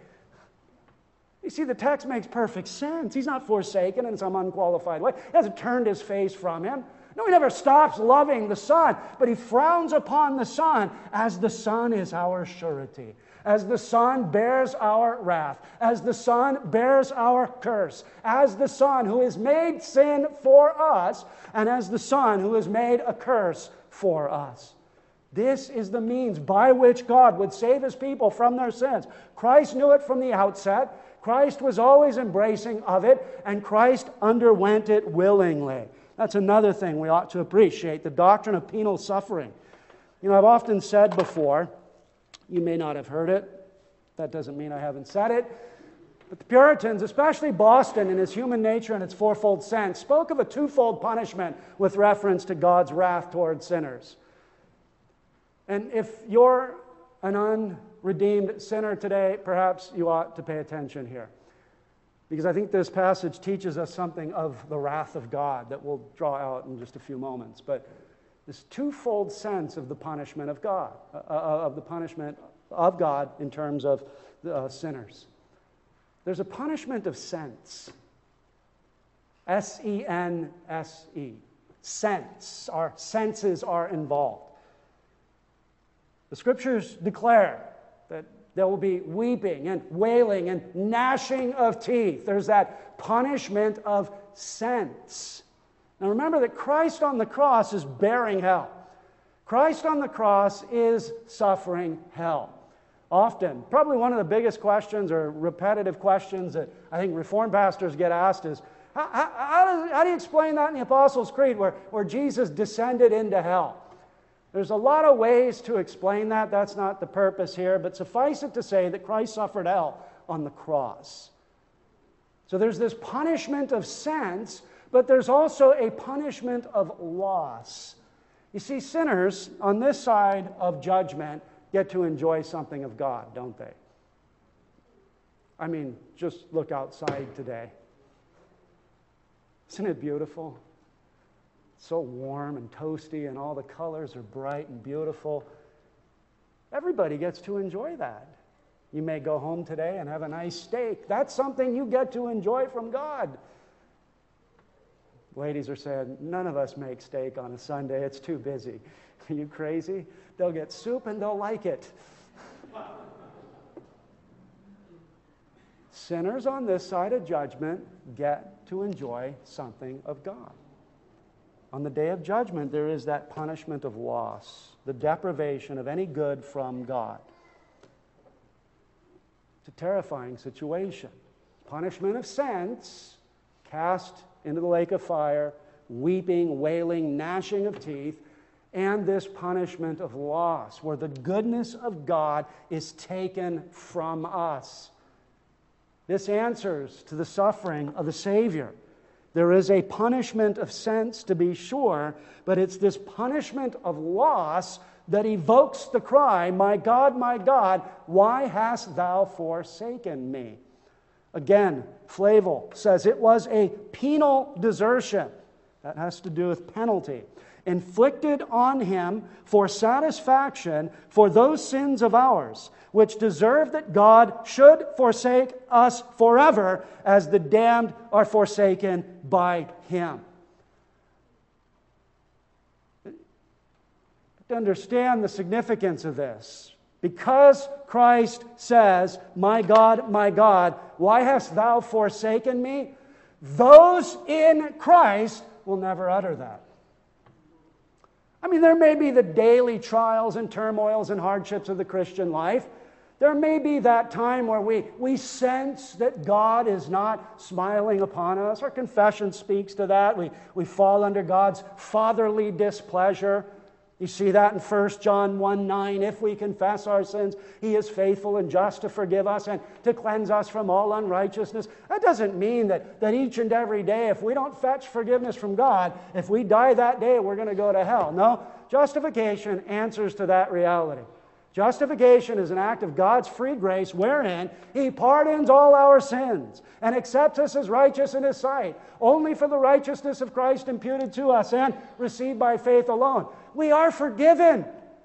You see, the text makes perfect sense. He's not forsaken in some unqualified way. He hasn't turned his face from him. No, he never stops loving the Son, but he frowns upon the Son as the Son is our surety, as the Son bears our wrath, as the Son bears our curse, as the Son who is made sin for us, and as the Son who is made a curse for us. This is the means by which God would save his people from their sins. Christ knew it from the outset. Christ was always embracing of it, and Christ underwent it willingly. That's another thing we ought to appreciate, the doctrine of penal suffering. You know, I've often said before, you may not have heard it, that doesn't mean I haven't said it, but the Puritans, especially Boston in its human nature and its fourfold sense, spoke of a twofold punishment with reference to God's wrath toward sinners. And if you're an unredeemed sinner today, perhaps you ought to pay attention here. Because I think this passage teaches us something of the wrath of God that we'll draw out in just a few moments. But this twofold sense of the punishment of God, uh, of the punishment of God in terms of uh, sinners. There's a punishment of sense. S E N S E. Sense. Our senses are involved. The Scriptures declare that there will be weeping and wailing and gnashing of teeth. There's that punishment of sense. Now remember that Christ on the cross is bearing hell. Christ on the cross is suffering hell. Often, probably one of the biggest questions or repetitive questions that I think Reformed pastors get asked is, how, how, how, do, how do you explain that in the Apostles' Creed where, where Jesus descended into hell? There's a lot of ways to explain that. That's not the purpose here. But suffice it to say that Christ suffered hell on the cross. So there's this punishment of sense, but there's also a punishment of loss. You see, sinners on this side of judgment get to enjoy something of God, don't they? I mean, just look outside today. Isn't it beautiful? So warm and toasty, and all the colors are bright and beautiful. Everybody gets to enjoy that. You may go home today and have a nice steak. That's something you get to enjoy from God. Ladies are saying, none of us make steak on a Sunday. It's too busy. Are you crazy? They'll get soup and they'll like it. Sinners on this side of judgment get to enjoy something of God. On the day of judgment, there is that punishment of loss, the deprivation of any good from God. It's a terrifying situation. Punishment of sense, cast into the lake of fire, weeping, wailing, gnashing of teeth, and this punishment of loss, where the goodness of God is taken from us. This answers to the suffering of the Savior. There is a punishment of sense, to be sure, but it's this punishment of loss that evokes the cry, "My God, my God, why hast thou forsaken me?" Again, Flavel says it was a penal desertion. That has to do with penalty. Inflicted on him for satisfaction for those sins of ours, which deserve that God should forsake us forever, as the damned are forsaken by him. To understand the significance of this, because Christ says, "My God, my God, why hast thou forsaken me?" those in Christ will never utter that. I mean, there may be the daily trials and turmoils and hardships of the Christian life. There may be that time where we, we sense that God is not smiling upon us. Our confession speaks to that. We, we fall under God's fatherly displeasure. You see that in First John one nine. If we confess our sins, He is faithful and just to forgive us and to cleanse us from all unrighteousness. That doesn't mean that, that each and every day, if we don't fetch forgiveness from God, if we die that day, we're going to go to hell. No, justification answers to that reality. Justification is an act of God's free grace wherein He pardons all our sins and accepts us as righteous in His sight, only for the righteousness of Christ imputed to us and received by faith alone. We are forgiven.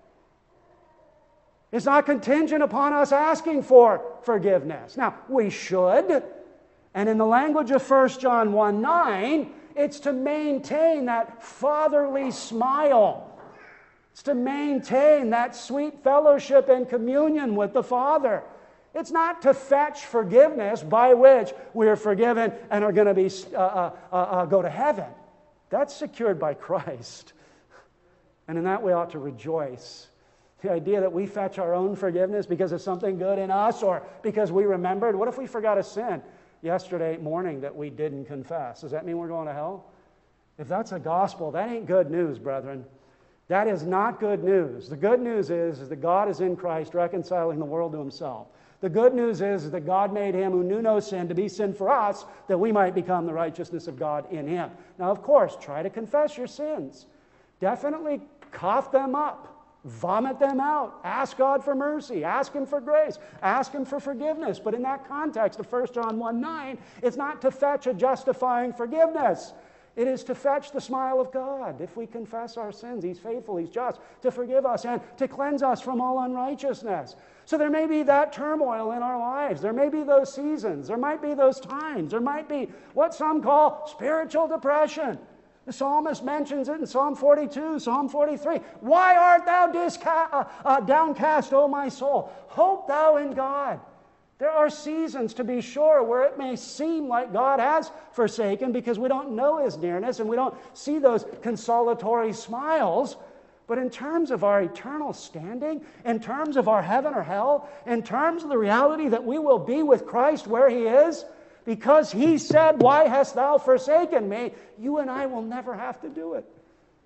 It's not contingent upon us asking for forgiveness. Now, we should, and in the language of First John one nine, it's to maintain that fatherly smile. It's to maintain that sweet fellowship and communion with the Father. It's not to fetch forgiveness by which we are forgiven and are going to be uh, uh, uh, uh, go to heaven. That's secured by Christ. And in that we ought to rejoice. The idea that we fetch our own forgiveness because of something good in us or because we remembered. What if we forgot a sin yesterday morning that we didn't confess? Does that mean we're going to hell? If that's a gospel, that ain't good news, brethren. That is not good news. The good news is, is that God is in Christ reconciling the world to Himself. The good news is, is that God made Him who knew no sin to be sin for us, that we might become the righteousness of God in Him. Now, of course, try to confess your sins. Definitely cough them up. Vomit them out. Ask God for mercy. Ask Him for grace. Ask Him for forgiveness. But in that context of First John one nine, it's not to fetch a justifying forgiveness. It is to fetch the smile of God. If we confess our sins, He's faithful, He's just to forgive us and to cleanse us from all unrighteousness. So there may be that turmoil in our lives. There may be those seasons. There might be those times. There might be what some call spiritual depression. The psalmist mentions it in Psalm forty-two, Psalm forty-three. Why art thou disca- uh, uh, downcast, O my soul? Hope thou in God. There are seasons, to be sure, where it may seem like God has forsaken because we don't know His nearness and we don't see those consolatory smiles. But in terms of our eternal standing, in terms of our heaven or hell, in terms of the reality that we will be with Christ where He is, because He said, "Why hast thou forsaken me?" you and I will never have to do it.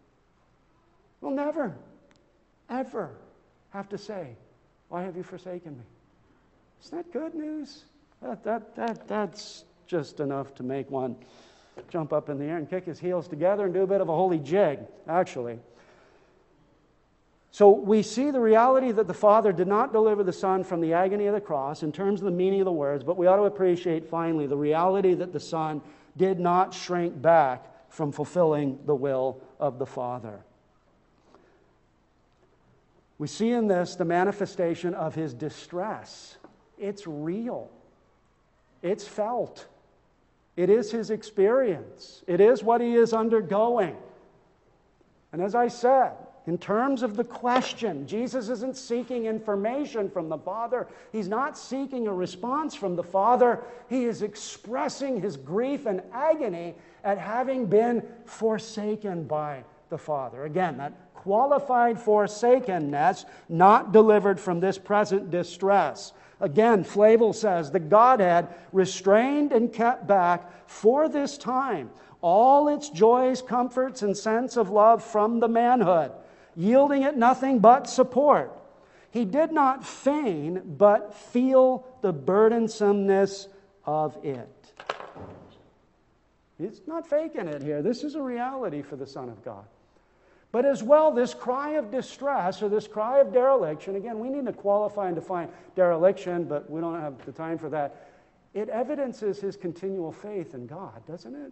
We'll never, ever have to say, "Why have you forsaken me?" Isn't that good news? That, that, that, that's just enough to make one jump up in the air and kick his heels together and do a bit of a holy jig, actually. So we see the reality that the Father did not deliver the Son from the agony of the cross in terms of the meaning of the words, but we ought to appreciate finally the reality that the Son did not shrink back from fulfilling the will of the Father. We see in this the manifestation of His distress. it's real. It's felt. It is his experience. It is what he is undergoing. And as I said, in terms of the question, Jesus isn't seeking information from the Father. He's not seeking a response from the Father. He is expressing his grief and agony at having been forsaken by the Father. Again, that qualified forsakenness, not delivered from this present distress. Again, Flavel says, the Godhead restrained and kept back for this time all its joys, comforts, and sense of love from the manhood, yielding it nothing but support. He did not feign, but feel the burdensomeness of it. He's not faking it here. This is a reality for the Son of God. But as well, this cry of distress or this cry of dereliction, again, we need to qualify and define dereliction, but we don't have the time for that. It evidences his continual faith in God, doesn't it?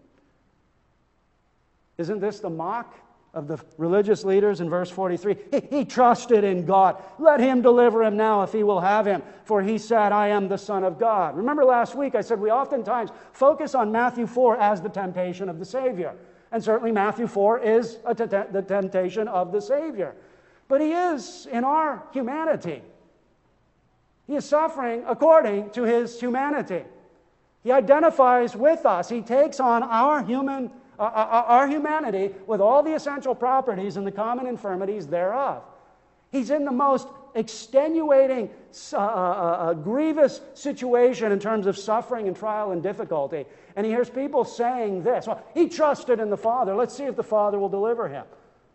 Isn't this the mock of the religious leaders in verse forty-three? He, he trusted in God. Let him deliver him now if he will have him. For he said, I am the Son of God. Remember last week I said we oftentimes focus on Matthew four as the temptation of the Savior. And certainly Matthew four is a t- the temptation of the Savior. But he is in our humanity. He is suffering according to his humanity. He identifies with us. He takes on our human Uh, our humanity with all the essential properties and the common infirmities thereof. He's in the most extenuating, uh, uh, uh, grievous situation in terms of suffering and trial and difficulty. And he hears people saying this, well, he trusted in the Father. Let's see if the Father will deliver him.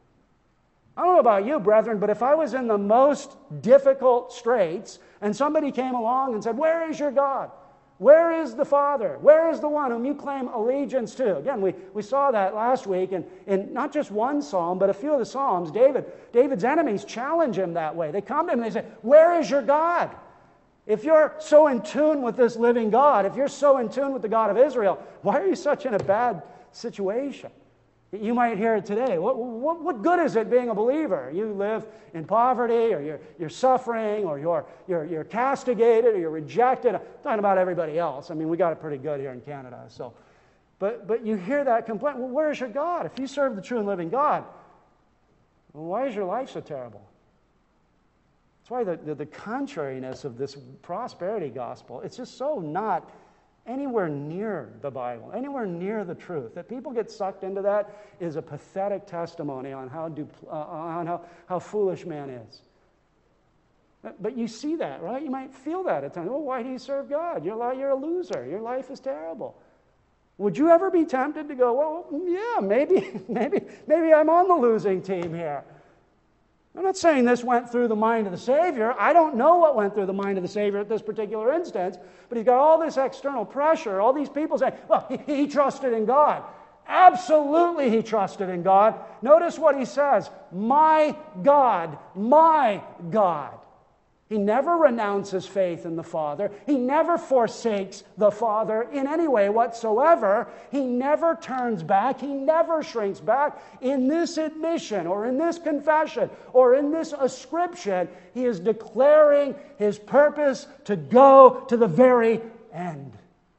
I don't know about you, brethren, but if I was in the most difficult straits and somebody came along and said, where is your God? Where is the Father? Where is the one whom you claim allegiance to? Again, we, we saw that last week in, in not just one psalm, but a few of the psalms. David, David's enemies challenge him that way. They come to him and they say, where is your God? If you're so in tune with this living God, if you're so in tune with the God of Israel, why are you such in a bad situation? You might hear it today. What, what, what good is it being a believer? You live in poverty, or you're, you're suffering, or you're, you're, you're castigated, or you're rejected. I'm talking about everybody else. I mean, we got it pretty good here in Canada. So, But, but you hear that complaint. Well, where's your God? If you serve the true and living God, well, why is your life so terrible? That's why the, the, the contrariness of this prosperity gospel, it's just so not anywhere near the Bible, anywhere near the truth. That people get sucked into that is a pathetic testimony on how dupl- uh, on how, how foolish man is. But, but you see that, right? You might feel that at times. Well, why do you serve God? You're, li- you're a loser. Your life is terrible. Would you ever be tempted to go, well, yeah, maybe, maybe, maybe I'm on the losing team here? I'm not saying this went through the mind of the Savior. I don't know what went through the mind of the Savior at this particular instance, but he's got all this external pressure, all these people saying, well, he, he trusted in God. Absolutely he trusted in God. Notice what he says, my God, my God. He never renounces faith in the Father. He never forsakes the Father in any way whatsoever. He never turns back. He never shrinks back. In this admission or in this confession or in this ascription, he is declaring his purpose to go to the very end.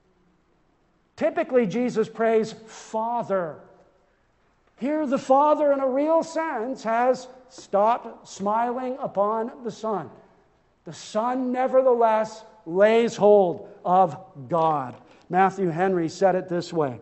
Typically, Jesus prays, Father. Here, the Father, in a real sense, has stopped smiling upon the Son. The Son, nevertheless, lays hold of God. Matthew Henry said it this way.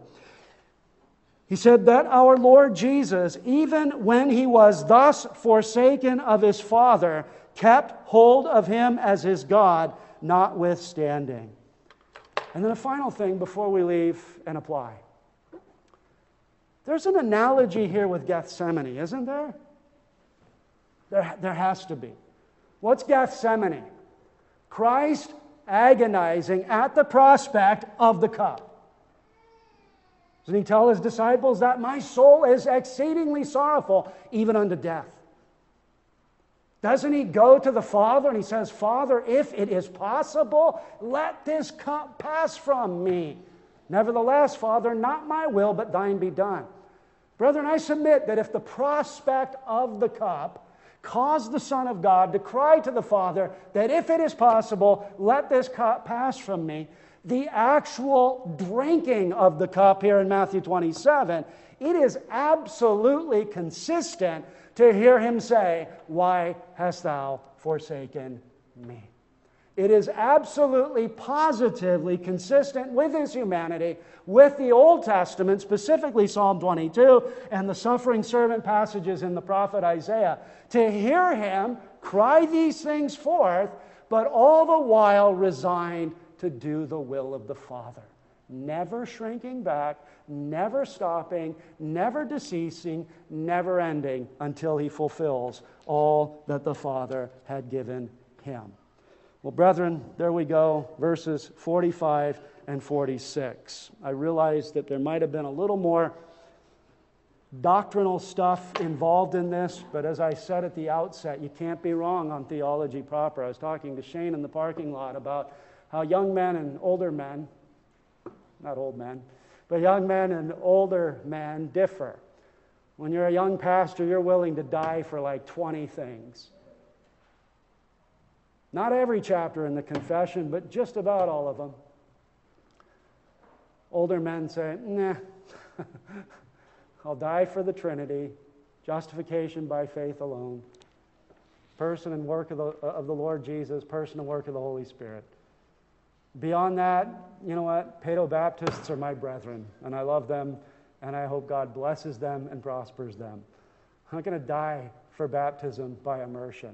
He said that our Lord Jesus, even when he was thus forsaken of his Father, kept hold of him as his God, notwithstanding. And then a final thing before we leave and apply. There's an analogy here with Gethsemane, isn't there? There, there has to be. What's Gethsemane? Christ agonizing at the prospect of the cup. Doesn't he tell his disciples that my soul is exceedingly sorrowful, even unto death? Doesn't he go to the Father and he says, Father, if it is possible, let this cup pass from me. Nevertheless, Father, not my will, but thine be done. Brethren, I submit that if the prospect of the cup caused the Son of God to cry to the Father that if it is possible, let this cup pass from me. The actual drinking of the cup here in Matthew twenty-seven, it is absolutely consistent to hear him say, why hast thou forsaken me? It is absolutely, positively consistent with his humanity, with the Old Testament, specifically Psalm twenty-two, and the suffering servant passages in the prophet Isaiah, to hear him cry these things forth, but all the while resigned to do the will of the Father. Never shrinking back, never stopping, never deceasing, never ending until he fulfills all that the Father had given him. Well, brethren, there we go, verses forty-five and forty-six. I realize that there might have been a little more doctrinal stuff involved in this, but as I said at the outset, you can't be wrong on theology proper. I was talking to Shane in the parking lot about how young men and older men, not old men, but young men and older men differ. When you're a young pastor, you're willing to die for like twenty things. Not every chapter in the confession, but just about all of them. Older men say, nah, I'll die for the Trinity, justification by faith alone, person and work of the, of the Lord Jesus, person and work of the Holy Spirit. Beyond that, you know what? Paedo-Baptists are my brethren, and I love them, and I hope God blesses them and prospers them. I'm not going to die for baptism by immersion.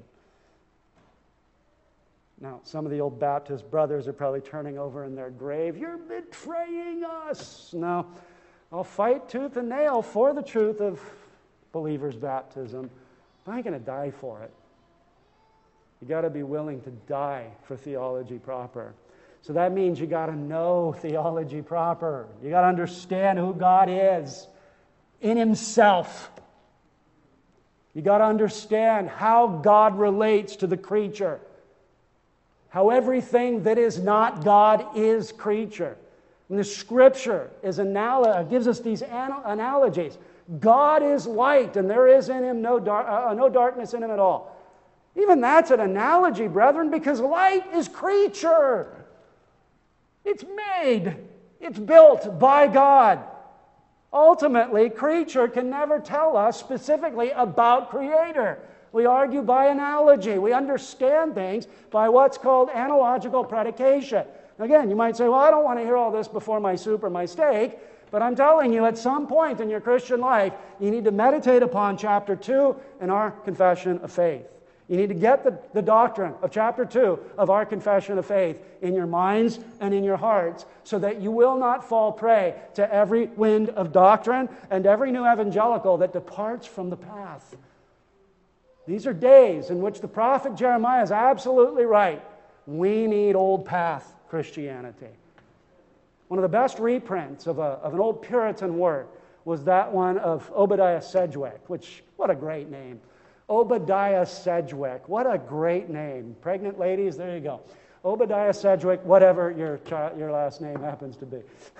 Now, some of the old Baptist brothers are probably turning over in their grave. You're betraying us. No, I'll fight tooth and nail for the truth of believers' baptism, but I ain't going to die for it. You got to be willing to die for theology proper. So that means you got to know theology proper. You got to understand who God is in himself. You got to understand how God relates to the creature. How everything that is not God is creature. And the Scripture is anal- gives us these anal- analogies. God is light, and there is in him no, dar- uh, no darkness in him at all. Even that's an analogy, brethren, because light is creature. It's made. It's built by God. Ultimately, creature can never tell us specifically about Creator. We argue by analogy. We understand things by what's called analogical predication. Again, you might say, well, I don't want to hear all this before my soup or my steak, but I'm telling you, at some point in your Christian life, you need to meditate upon chapter two in our confession of faith. You need to get the, the doctrine of chapter two of our confession of faith in your minds and in your hearts so that you will not fall prey to every wind of doctrine and every new evangelical that departs from the path. These are days in which the prophet Jeremiah is absolutely right. We need old path Christianity. One of the best reprints of, a, of an old Puritan work was that one of Obadiah Sedgwick, which, what a great name. Obadiah Sedgwick, what a great name. Pregnant ladies, there you go. Obadiah Sedgwick, whatever your, child, your last name happens to be.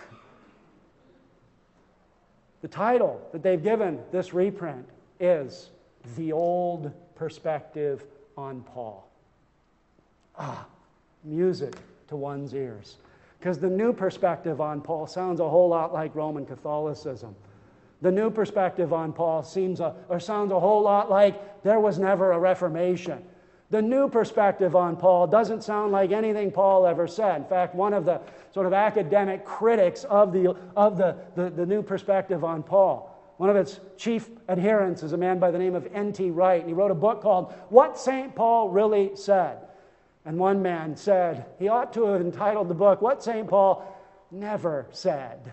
The title that they've given this reprint is The Old Perspective on Paul. Ah, music to one's ears. Because the new perspective on Paul sounds a whole lot like Roman Catholicism. The new perspective on Paul seems a, or sounds a whole lot like there was never a Reformation. The new perspective on Paul doesn't sound like anything Paul ever said. In fact, one of the sort of academic critics of the, of the, the, the new perspective on Paul, one of its chief adherents is a man by the name of N T Wright. And he wrote a book called What Saint Paul Really Said. And one man said he ought to have entitled the book What Saint Paul Never Said.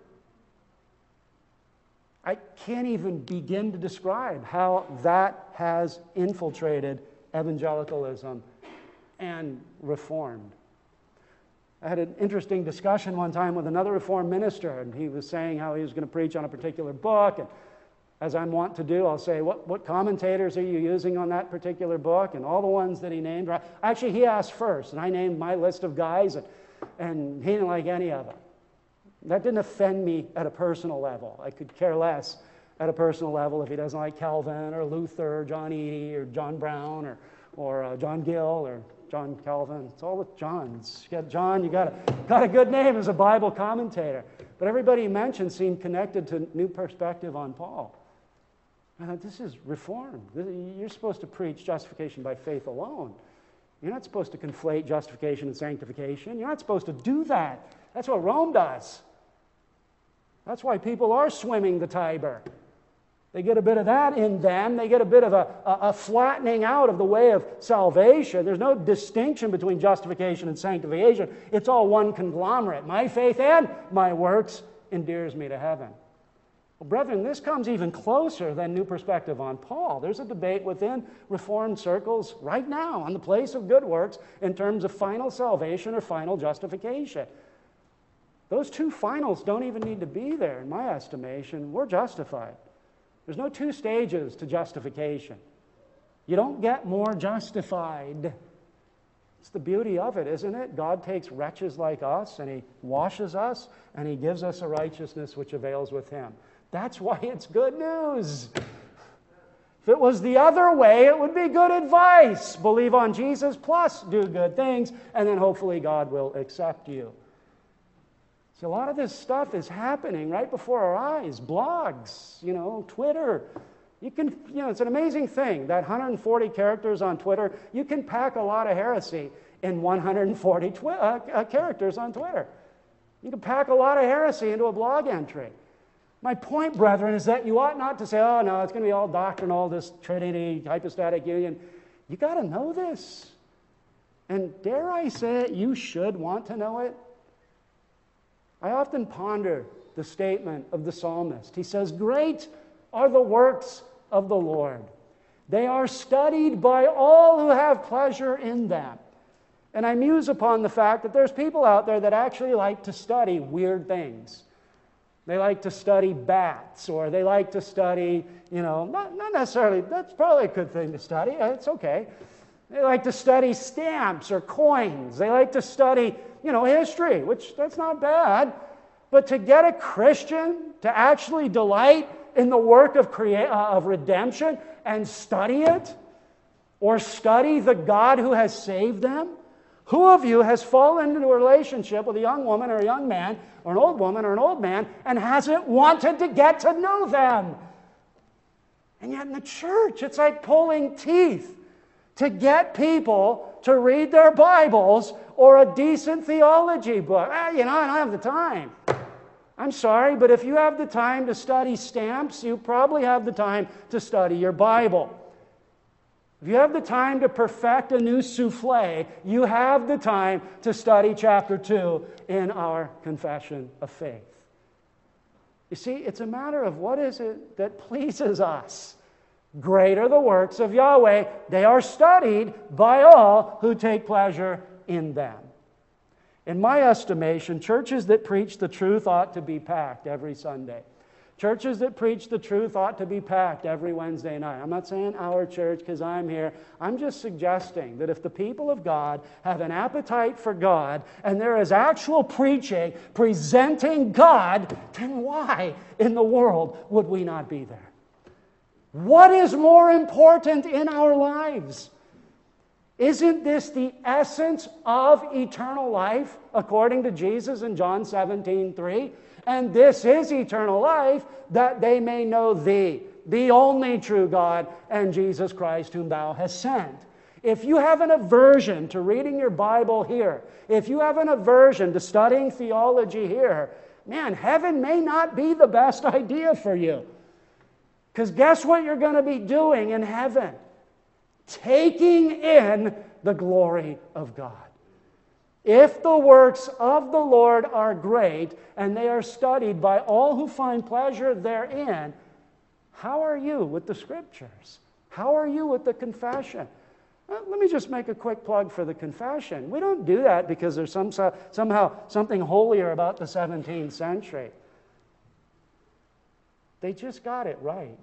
I can't even begin to describe how that has infiltrated evangelicalism and Reformed. I had an interesting discussion one time with another Reformed minister, and he was saying how he was going to preach on a particular book, and as I'm wont to do, I'll say, what, what commentators are you using on that particular book? And all the ones that he named. Actually, he asked first, and I named my list of guys, and, and he didn't like any of them. That didn't offend me at a personal level. I could care less at a personal level if he doesn't like Calvin or Luther or John Eadie or John Brown or, or uh, John Gill or John Calvin. It's all with Johns. You got John, you got a, got a good name as a Bible commentator. But everybody he mentioned seemed connected to New Perspective on Paul. I thought, this is reform. You're supposed to preach justification by faith alone. You're not supposed to conflate justification and sanctification. You're not supposed to do that. That's what Rome does. That's why people are swimming the Tiber. They get a bit of that in them. They get a bit of a, a, a flattening out of the way of salvation. There's no distinction between justification and sanctification. It's all one conglomerate. My faith and my works endears me to heaven. Well, brethren, this comes even closer than New Perspective on Paul. There's a debate within Reformed circles right now on the place of good works in terms of final salvation or final justification. Those two finals don't even need to be there, in my estimation. We're justified. There's no two stages to justification. You don't get more justified. It's the beauty of it, isn't it? God takes wretches like us and He washes us and He gives us a righteousness which avails with Him. That's why it's good news. If it was the other way, it would be good advice. Believe on Jesus plus do good things, and then hopefully God will accept you. See, a lot of this stuff is happening right before our eyes. Blogs, you know, Twitter. You can, you know, it's an amazing thing. That one hundred forty characters on Twitter, you can pack a lot of heresy in one hundred forty twi- uh, uh, characters on Twitter. You can pack a lot of heresy into a blog entry. My point, brethren, is that you ought not to say, oh, no, it's going to be all doctrine, all this Trinity, hypostatic union. You got to know this. And dare I say it, you should want to know it. I often ponder the statement of the psalmist. He says, great are the works of the Lord. They are studied by all who have pleasure in them. And I muse upon the fact that there's people out there that actually like to study weird things. They like to study bats, or they like to study, you know, not, not necessarily, that's probably a good thing to study. It's okay. They like to study stamps or coins. They like to study, you know, history, which that's not bad. But to get a Christian to actually delight in the work of crea- uh, of redemption and study it, or study the God who has saved them, who of you has fallen into a relationship with a young woman or a young man, or an old woman or an old man, and hasn't wanted to get to know them? And yet in the church, it's like pulling teeth to get people to read their Bibles or a decent theology book. Ah, you know, I don't have the time. I'm sorry, but if you have the time to study stamps, you probably have the time to study your Bible. If you have the time to perfect a new souffle, you have the time to study chapter two in our Confession of Faith. You see, it's a matter of what is it that pleases us. Great are the works of Yahweh. They are studied by all who take pleasure in them. In my estimation, churches that preach the truth ought to be packed every Sunday. Churches that preach the truth ought to be packed every Wednesday night. I'm not saying our church because I'm here. I'm just suggesting that if the people of God have an appetite for God and there is actual preaching presenting God, then why in the world would we not be there? What is more important in our lives? Isn't this the essence of eternal life, according to Jesus in John seventeen three? And this is eternal life, that they may know Thee, the only true God, and Jesus Christ whom Thou hast sent. If you have an aversion to reading your Bible here, if you have an aversion to studying theology here, man, heaven may not be the best idea for you. Because guess what you're going to be doing in heaven? Taking in the glory of God. If the works of the Lord are great and they are studied by all who find pleasure therein, how are you with the Scriptures? How are you with the confession? Well, let me just make a quick plug for the confession. We don't do that because there's some, somehow something holier about the seventeenth century. They just got it right.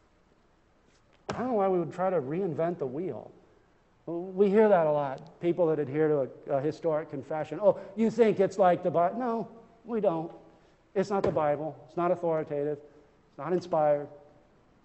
I don't know why we would try to reinvent the wheel. We hear that a lot. People that adhere to a, a historic confession. Oh, you think it's like the Bible? No, we don't. It's not the Bible. It's not authoritative. It's not inspired.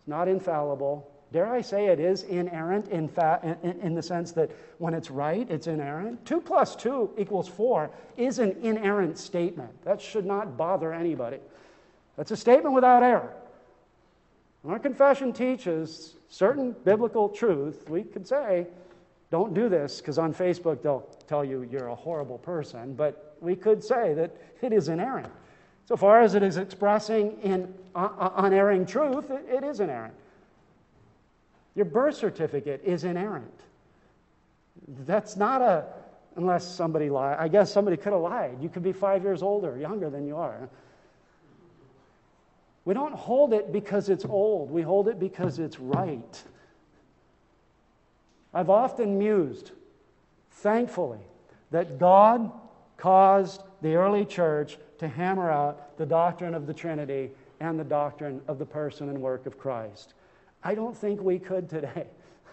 It's not infallible. Dare I say it is inerrant in, fa- in, in the sense that when it's right, it's inerrant. Two plus two equals four is an inerrant statement. That should not bother anybody. That's a statement without error. When our confession teaches certain biblical truth, we could say, don't do this, because on Facebook they'll tell you you're a horrible person, but we could say that it is inerrant. So far as it is expressing in uh, unerring truth, it, it is inerrant. Your birth certificate is inerrant. That's not a, unless somebody lied. I guess somebody could have lied. You could be five years older, younger than you are. We don't hold it because it's old. We hold it because it's right. I've often mused, thankfully, that God caused the early church to hammer out the doctrine of the Trinity and the doctrine of the person and work of Christ. I don't think we could today.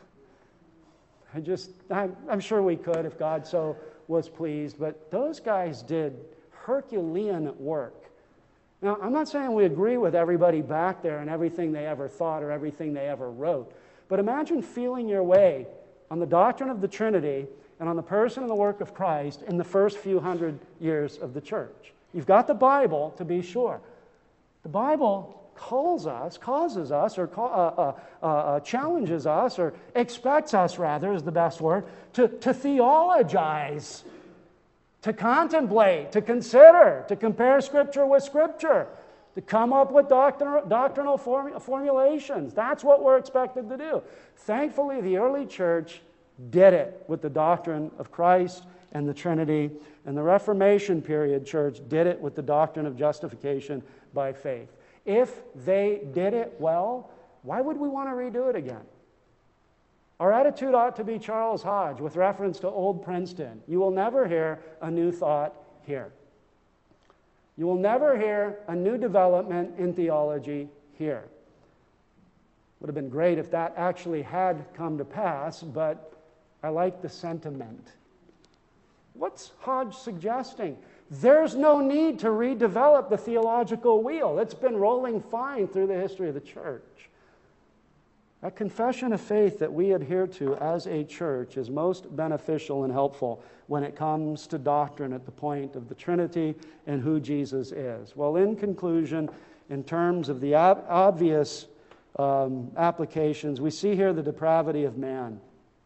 I just, I'm, I'm sure we could if God so was pleased, but those guys did Herculean work. Now, I'm not saying we agree with everybody back there and everything they ever thought or everything they ever wrote, but imagine feeling your way on the doctrine of the Trinity and on the person and the work of Christ in the first few hundred years of the church. You've got the Bible, to be sure. The Bible calls us, causes us, or uh, uh, uh, challenges us, or expects us, rather, is the best word, to, to theologize, to contemplate, to consider, to compare Scripture with Scripture, to come up with doctrinal, doctrinal form, formulations. That's what we're expected to do. Thankfully, the early church did it with the doctrine of Christ and the Trinity, and the Reformation period church did it with the doctrine of justification by faith. If they did it well, why would we want to redo it again? Our attitude ought to be Charles Hodge with reference to Old Princeton. You will never hear a new thought here. You will never hear a new development in theology here. Would have been great if that actually had come to pass, but I like the sentiment. What's Hodge suggesting? There's no need to redevelop the theological wheel. It's been rolling fine through the history of the church. A confession of faith that we adhere to as a church is most beneficial and helpful when it comes to doctrine at the point of the Trinity and who Jesus is. Well, in conclusion, in terms of the ob- obvious um, applications, we see here the depravity of man.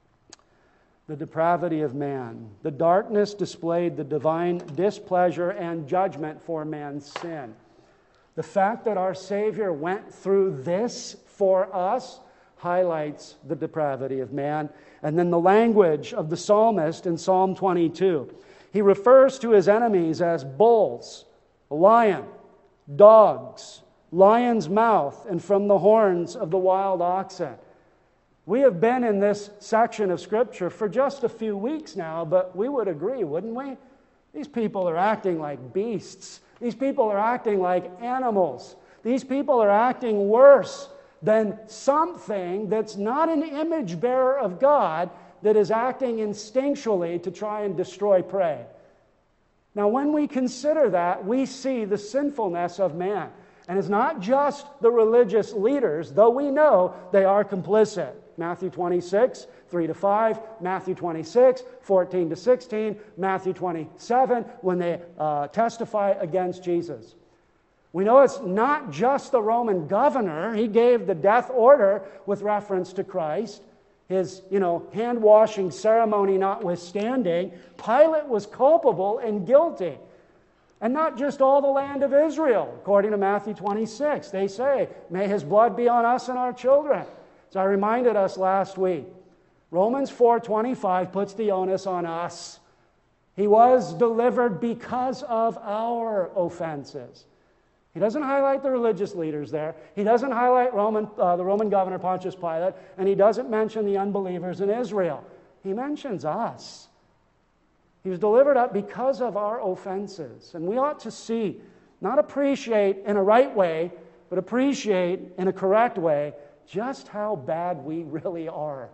The depravity of man. The darkness displayed the divine displeasure and judgment for man's sin. The fact that our Savior went through this for us highlights the depravity of man. And then the language of the psalmist in Psalm twenty-two. He refers to his enemies as bulls, a lion, dogs, lion's mouth, and from the horns of the wild oxen. We have been in this section of Scripture for just a few weeks now, but we would agree, wouldn't we? These people are acting like beasts. These people are acting like animals. These people are acting worse than something that's not an image bearer of God that is acting instinctually to try and destroy prey. Now, when we consider that, we see the sinfulness of man. And it's not just the religious leaders, though we know they are complicit. Matthew twenty-six, three to five, Matthew twenty-six, fourteen to sixteen, Matthew twenty-seven, when they uh, testify against Jesus. We know it's not just the Roman governor. He gave the death order with reference to Christ. His, you know, hand-washing ceremony notwithstanding, Pilate was culpable and guilty. And not just all the land of Israel, according to Matthew twenty-six. They say, may his blood be on us and our children. As I reminded us last week, Romans four twenty-five puts the onus on us. He was delivered because of our offenses. He doesn't highlight the religious leaders there. He doesn't highlight Roman, uh, the Roman governor Pontius Pilate, and he doesn't mention the unbelievers in Israel. He mentions us. He was delivered up because of our offenses. And we ought to see, not appreciate in a right way, but appreciate in a correct way just how bad we really are.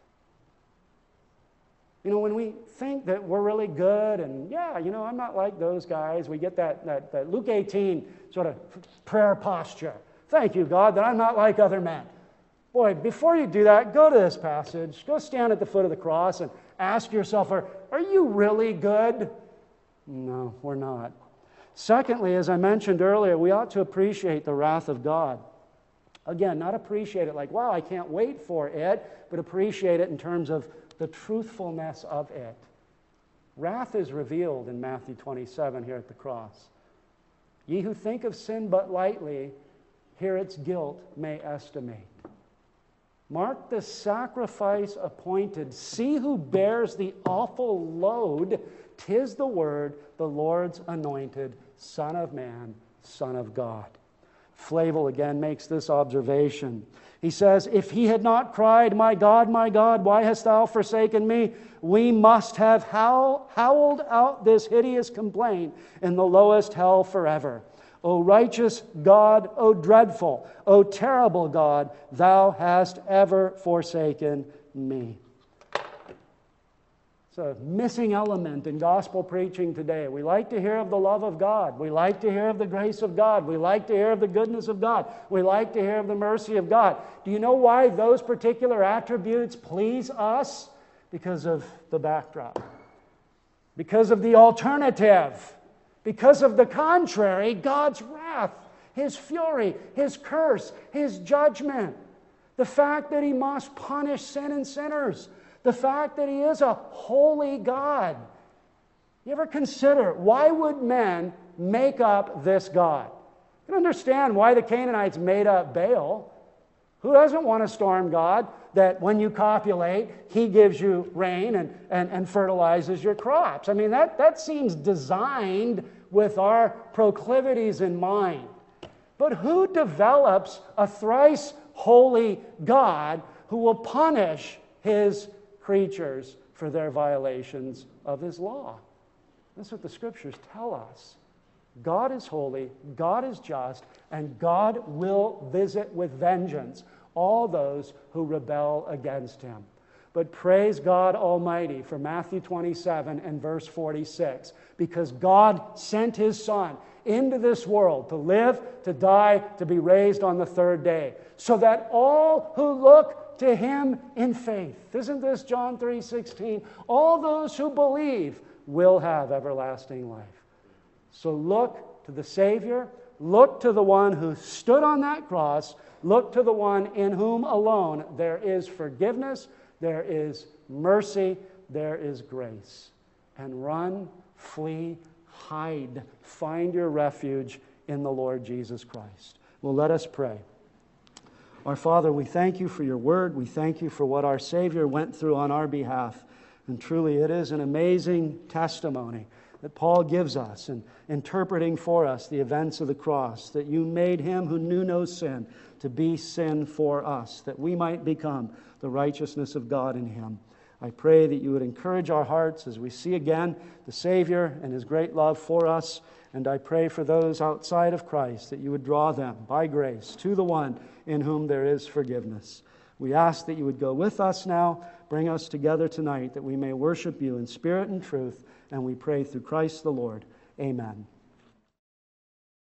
You know, when we think that we're really good and, yeah, you know, I'm not like those guys, we get that, that, that Luke eighteen sort of prayer posture. Thank you, God, that I'm not like other men. Boy, before you do that, go to this passage. Go stand at the foot of the cross and ask yourself, are, are you really good? No, we're not. Secondly, as I mentioned earlier, we ought to appreciate the wrath of God. Again, not appreciate it like, wow, I can't wait for it, but appreciate it in terms of the truthfulness of it. Wrath is revealed in Matthew twenty-seven here at the cross. Ye who think of sin but lightly, here its guilt may estimate. Mark the sacrifice appointed. See who bears the awful load. 'Tis the word, the Lord's anointed, Son of Man, Son of God. Flavel again makes this observation. He says, if he had not cried, my God, my God, why hast thou forsaken me? We must have howl, howled out this hideous complaint in the lowest hell forever. O righteous God, O dreadful, O terrible God, thou hast ever forsaken me. It's a missing element in gospel preaching today. We like to hear of the love of God. We like to hear of the grace of God. We like to hear of the goodness of God. We like to hear of the mercy of God. Do you know why those particular attributes please us? Because of the backdrop. Because of the alternative. Because of the contrary, God's wrath, His fury, His curse, His judgment. The fact that He must punish sin and sinners. The fact that He is a holy God. You ever consider, why would men make up this God? You can understand why the Canaanites made up Baal. Who doesn't want a storm God that when you copulate, He gives you rain and, and, and fertilizes your crops? I mean, that, that seems designed with our proclivities in mind. But who develops a thrice holy God who will punish His creatures for their violations of His law? That's what the Scriptures tell us. God is holy, God is just, and God will visit with vengeance all those who rebel against Him. But praise God Almighty for Matthew twenty-seven and verse forty-six, because God sent His Son into this world to live, to die, to be raised on the third day, so that all who look to Him in faith. Isn't this John three sixteen? All those who believe will have everlasting life. So look to the Savior, look to the one who stood on that cross, look to the one in whom alone there is forgiveness, there is mercy, there is grace. And run, flee, hide, find your refuge in the Lord Jesus Christ. Well, let us pray. Our Father, we thank You for Your word. We thank You for what our Savior went through on our behalf. And truly, it is an amazing testimony that Paul gives us in interpreting for us the events of the cross, that You made Him who knew no sin to be sin for us, that we might become the righteousness of God in Him. I pray that You would encourage our hearts as we see again the Savior and His great love for us. And I pray for those outside of Christ that You would draw them by grace to the one in whom there is forgiveness. We ask that You would go with us now, bring us together tonight, that we may worship You in spirit and truth. And we pray through Christ the Lord. Amen.